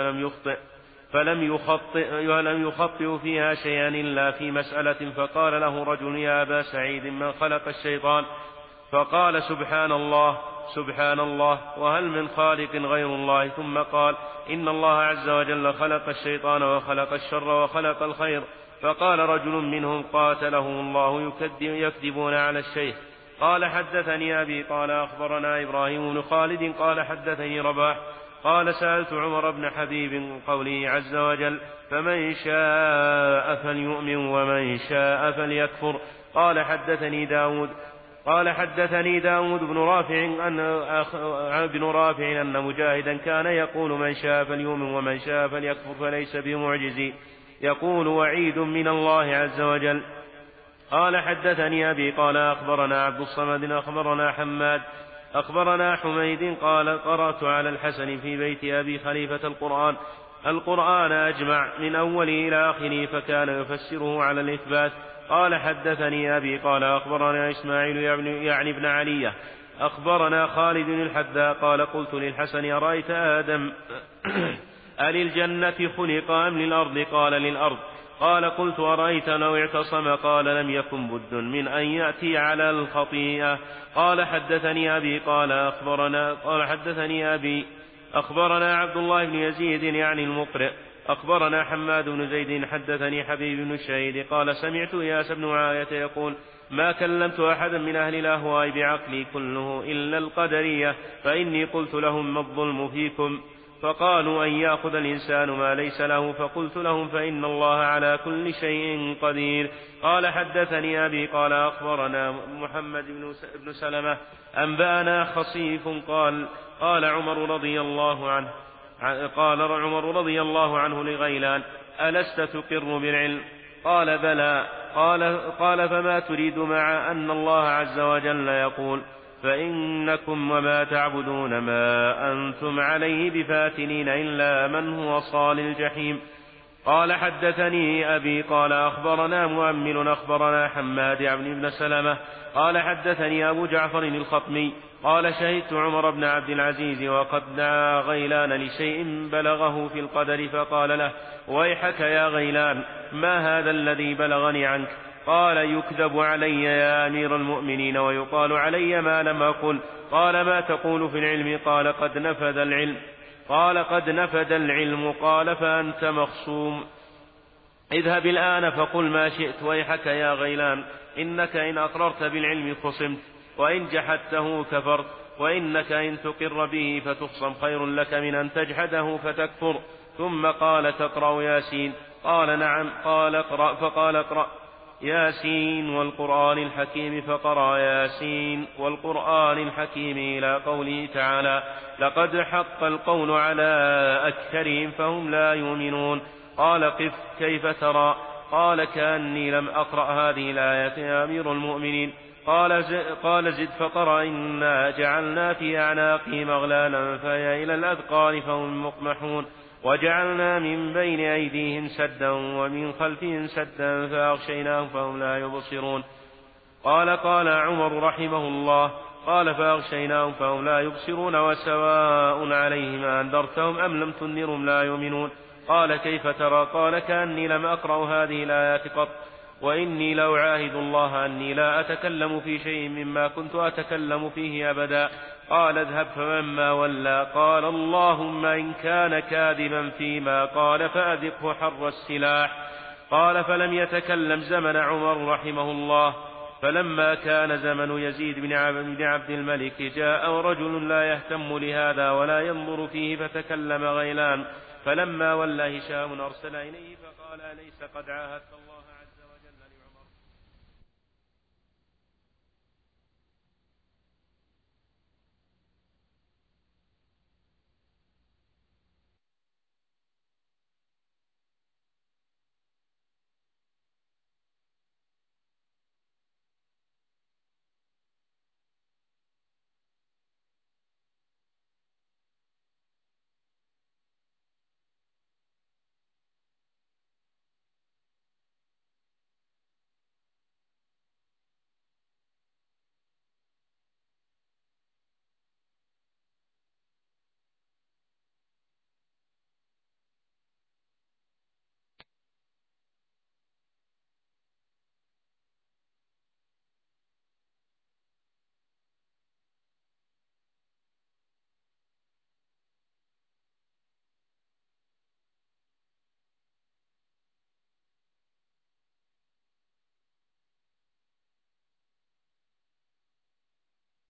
فلم يخطئ فيها شيئا إلا في مسألة. فقال له رجل: يا أبا سعيد، من خلق الشيطان؟ فقال: سبحان الله، وهل من خالق غير الله؟ ثم قال: إن الله عز وجل خلق الشيطان وخلق الشر وخلق الخير. فقال رجل منهم: قاتلهم الله، يكذبون على الشيخ. قال: حدثني أبي قال أخبرنا إبراهيم بن خالد قال حدثني رباح قال: سألت عمر بن حبيب من قوله عز وجل: فمن شاء فليؤمن ومن شاء فليكفر. قال: حدثني داود بن رافع أن مجاهدا كان يقول: من شاء فليؤمن ومن شاء فليكفر، فليس بمعجز، يقول: وعيد من الله عز وجل. قال: حدثني أبي قال أخبرنا عبد الصمد أخبرنا حماد أخبرنا حميد قال: قرأت على الحسن في بيت أبي خليفة القرآن أجمع من أوله إلى آخره، فكان يفسره على الإثبات. قال: حدثني أبي قال أخبرنا إسماعيل يعني ابن علية أخبرنا خالد الحذاء قال: قلت للحسن: أرأيت آدم أللجنة خلق أم للأرض؟ قال: للأرض. قال: قلت: أرأيت لو اعتصم؟ قال: لم يكن بد من أن يأتي على الخطيئة. قال: حدثني أبي أخبرنا عبد الله بن يزيد يعني المقرئ أخبرنا حماد بن زيد حدثني حبيب بن الشهيد قال: سمعت إياس بن معاوية يقول: ما كلمت أحدا من أهل الأهواء بعقلي كله إلا القدرية، فإني قلت لهم: ما الظلم فيكم؟ فقالوا: أن يأخذ الإنسان ما ليس له. فقلت لهم: فإن الله على كل شيء قدير. قال: حدثني أبي قال أخبرنا محمد بن سلمة أنبأنا خصيف قال عمر رضي الله عنه لغيلان: ألست تقر بالعلم؟ قال: بلى. قال: فما تريد مع أن الله عز وجل يقول: فإنكم وما تعبدون ما أنتم عليه بفاتنين إلا من هو صال الجحيم. قال: حدثني أبي قال أخبرنا مؤمل أخبرنا حماد بن سلمة قال: حدثني أبو جعفر الخطمي قال: شهدت عمر بن عبد العزيز وقد دعا غيلان لشيء بلغه في القدر، فقال له: ويحك يا غيلان، ما هذا الذي بلغني عنك؟ قال: يكذب علي يا أمير المؤمنين ويقال علي ما لم أقل. قال: ما تقول في العلم؟ قال: قد نفد العلم. قال: فأنت مخصوم، اذهب الآن فقل ما شئت. ويحك يا غيلان، إنك إن أقررت بالعلم خصمت، وإن جحدته كفرت، وإنك إن تقر به فتخصم، خير لك من أن تجحده فتكفر. ثم قال: تقرأ ياسين؟ قال: نعم. قال: اقرأ. فقال: اقرأ ياسين والقرآن الحكيم. فقرأ ياسين والقرآن الحكيم إلى قوله تعالى: لقد حق القول على أكثرهم فهم لا يؤمنون. قال: قف، كيف ترى؟ قال: كأني لم أقرأ هذه الآية يا أمير المؤمنين. قال: زد. فقرأ: إنا جعلنا في أعناقهم أغلالا فهي إلى الأذقان فهم مقمحون، وجعلنا من بين أيديهم سدا ومن خلفهم سدا فأغشيناهم فهم لا يبصرون. قال عمر رحمه الله: قال: فأغشيناهم فهم لا يبصرون، وسواء عليهم أنذرتهم أم لم تنذرهم لا يؤمنون. قال: كيف ترى؟ قال: كأني لم أقرأ هذه الآيات قط، وإني لأعاهد الله أني لا أتكلم في شيء مما كنت أتكلم فيه أبدا. قال: اذهب. فمما ولى قال: اللهم إن كان كاذبا فيما قال فأذقه حر السلاح. قال: فلم يتكلم زمن عمر رحمه الله. فلما كان زمن يزيد بن عبد الملك جاء رجل لا يهتم لهذا ولا ينظر فيه فتكلم غيلان. فلما ولى هشام أرسل إليه فقال: أليس قد عاهدت الله عز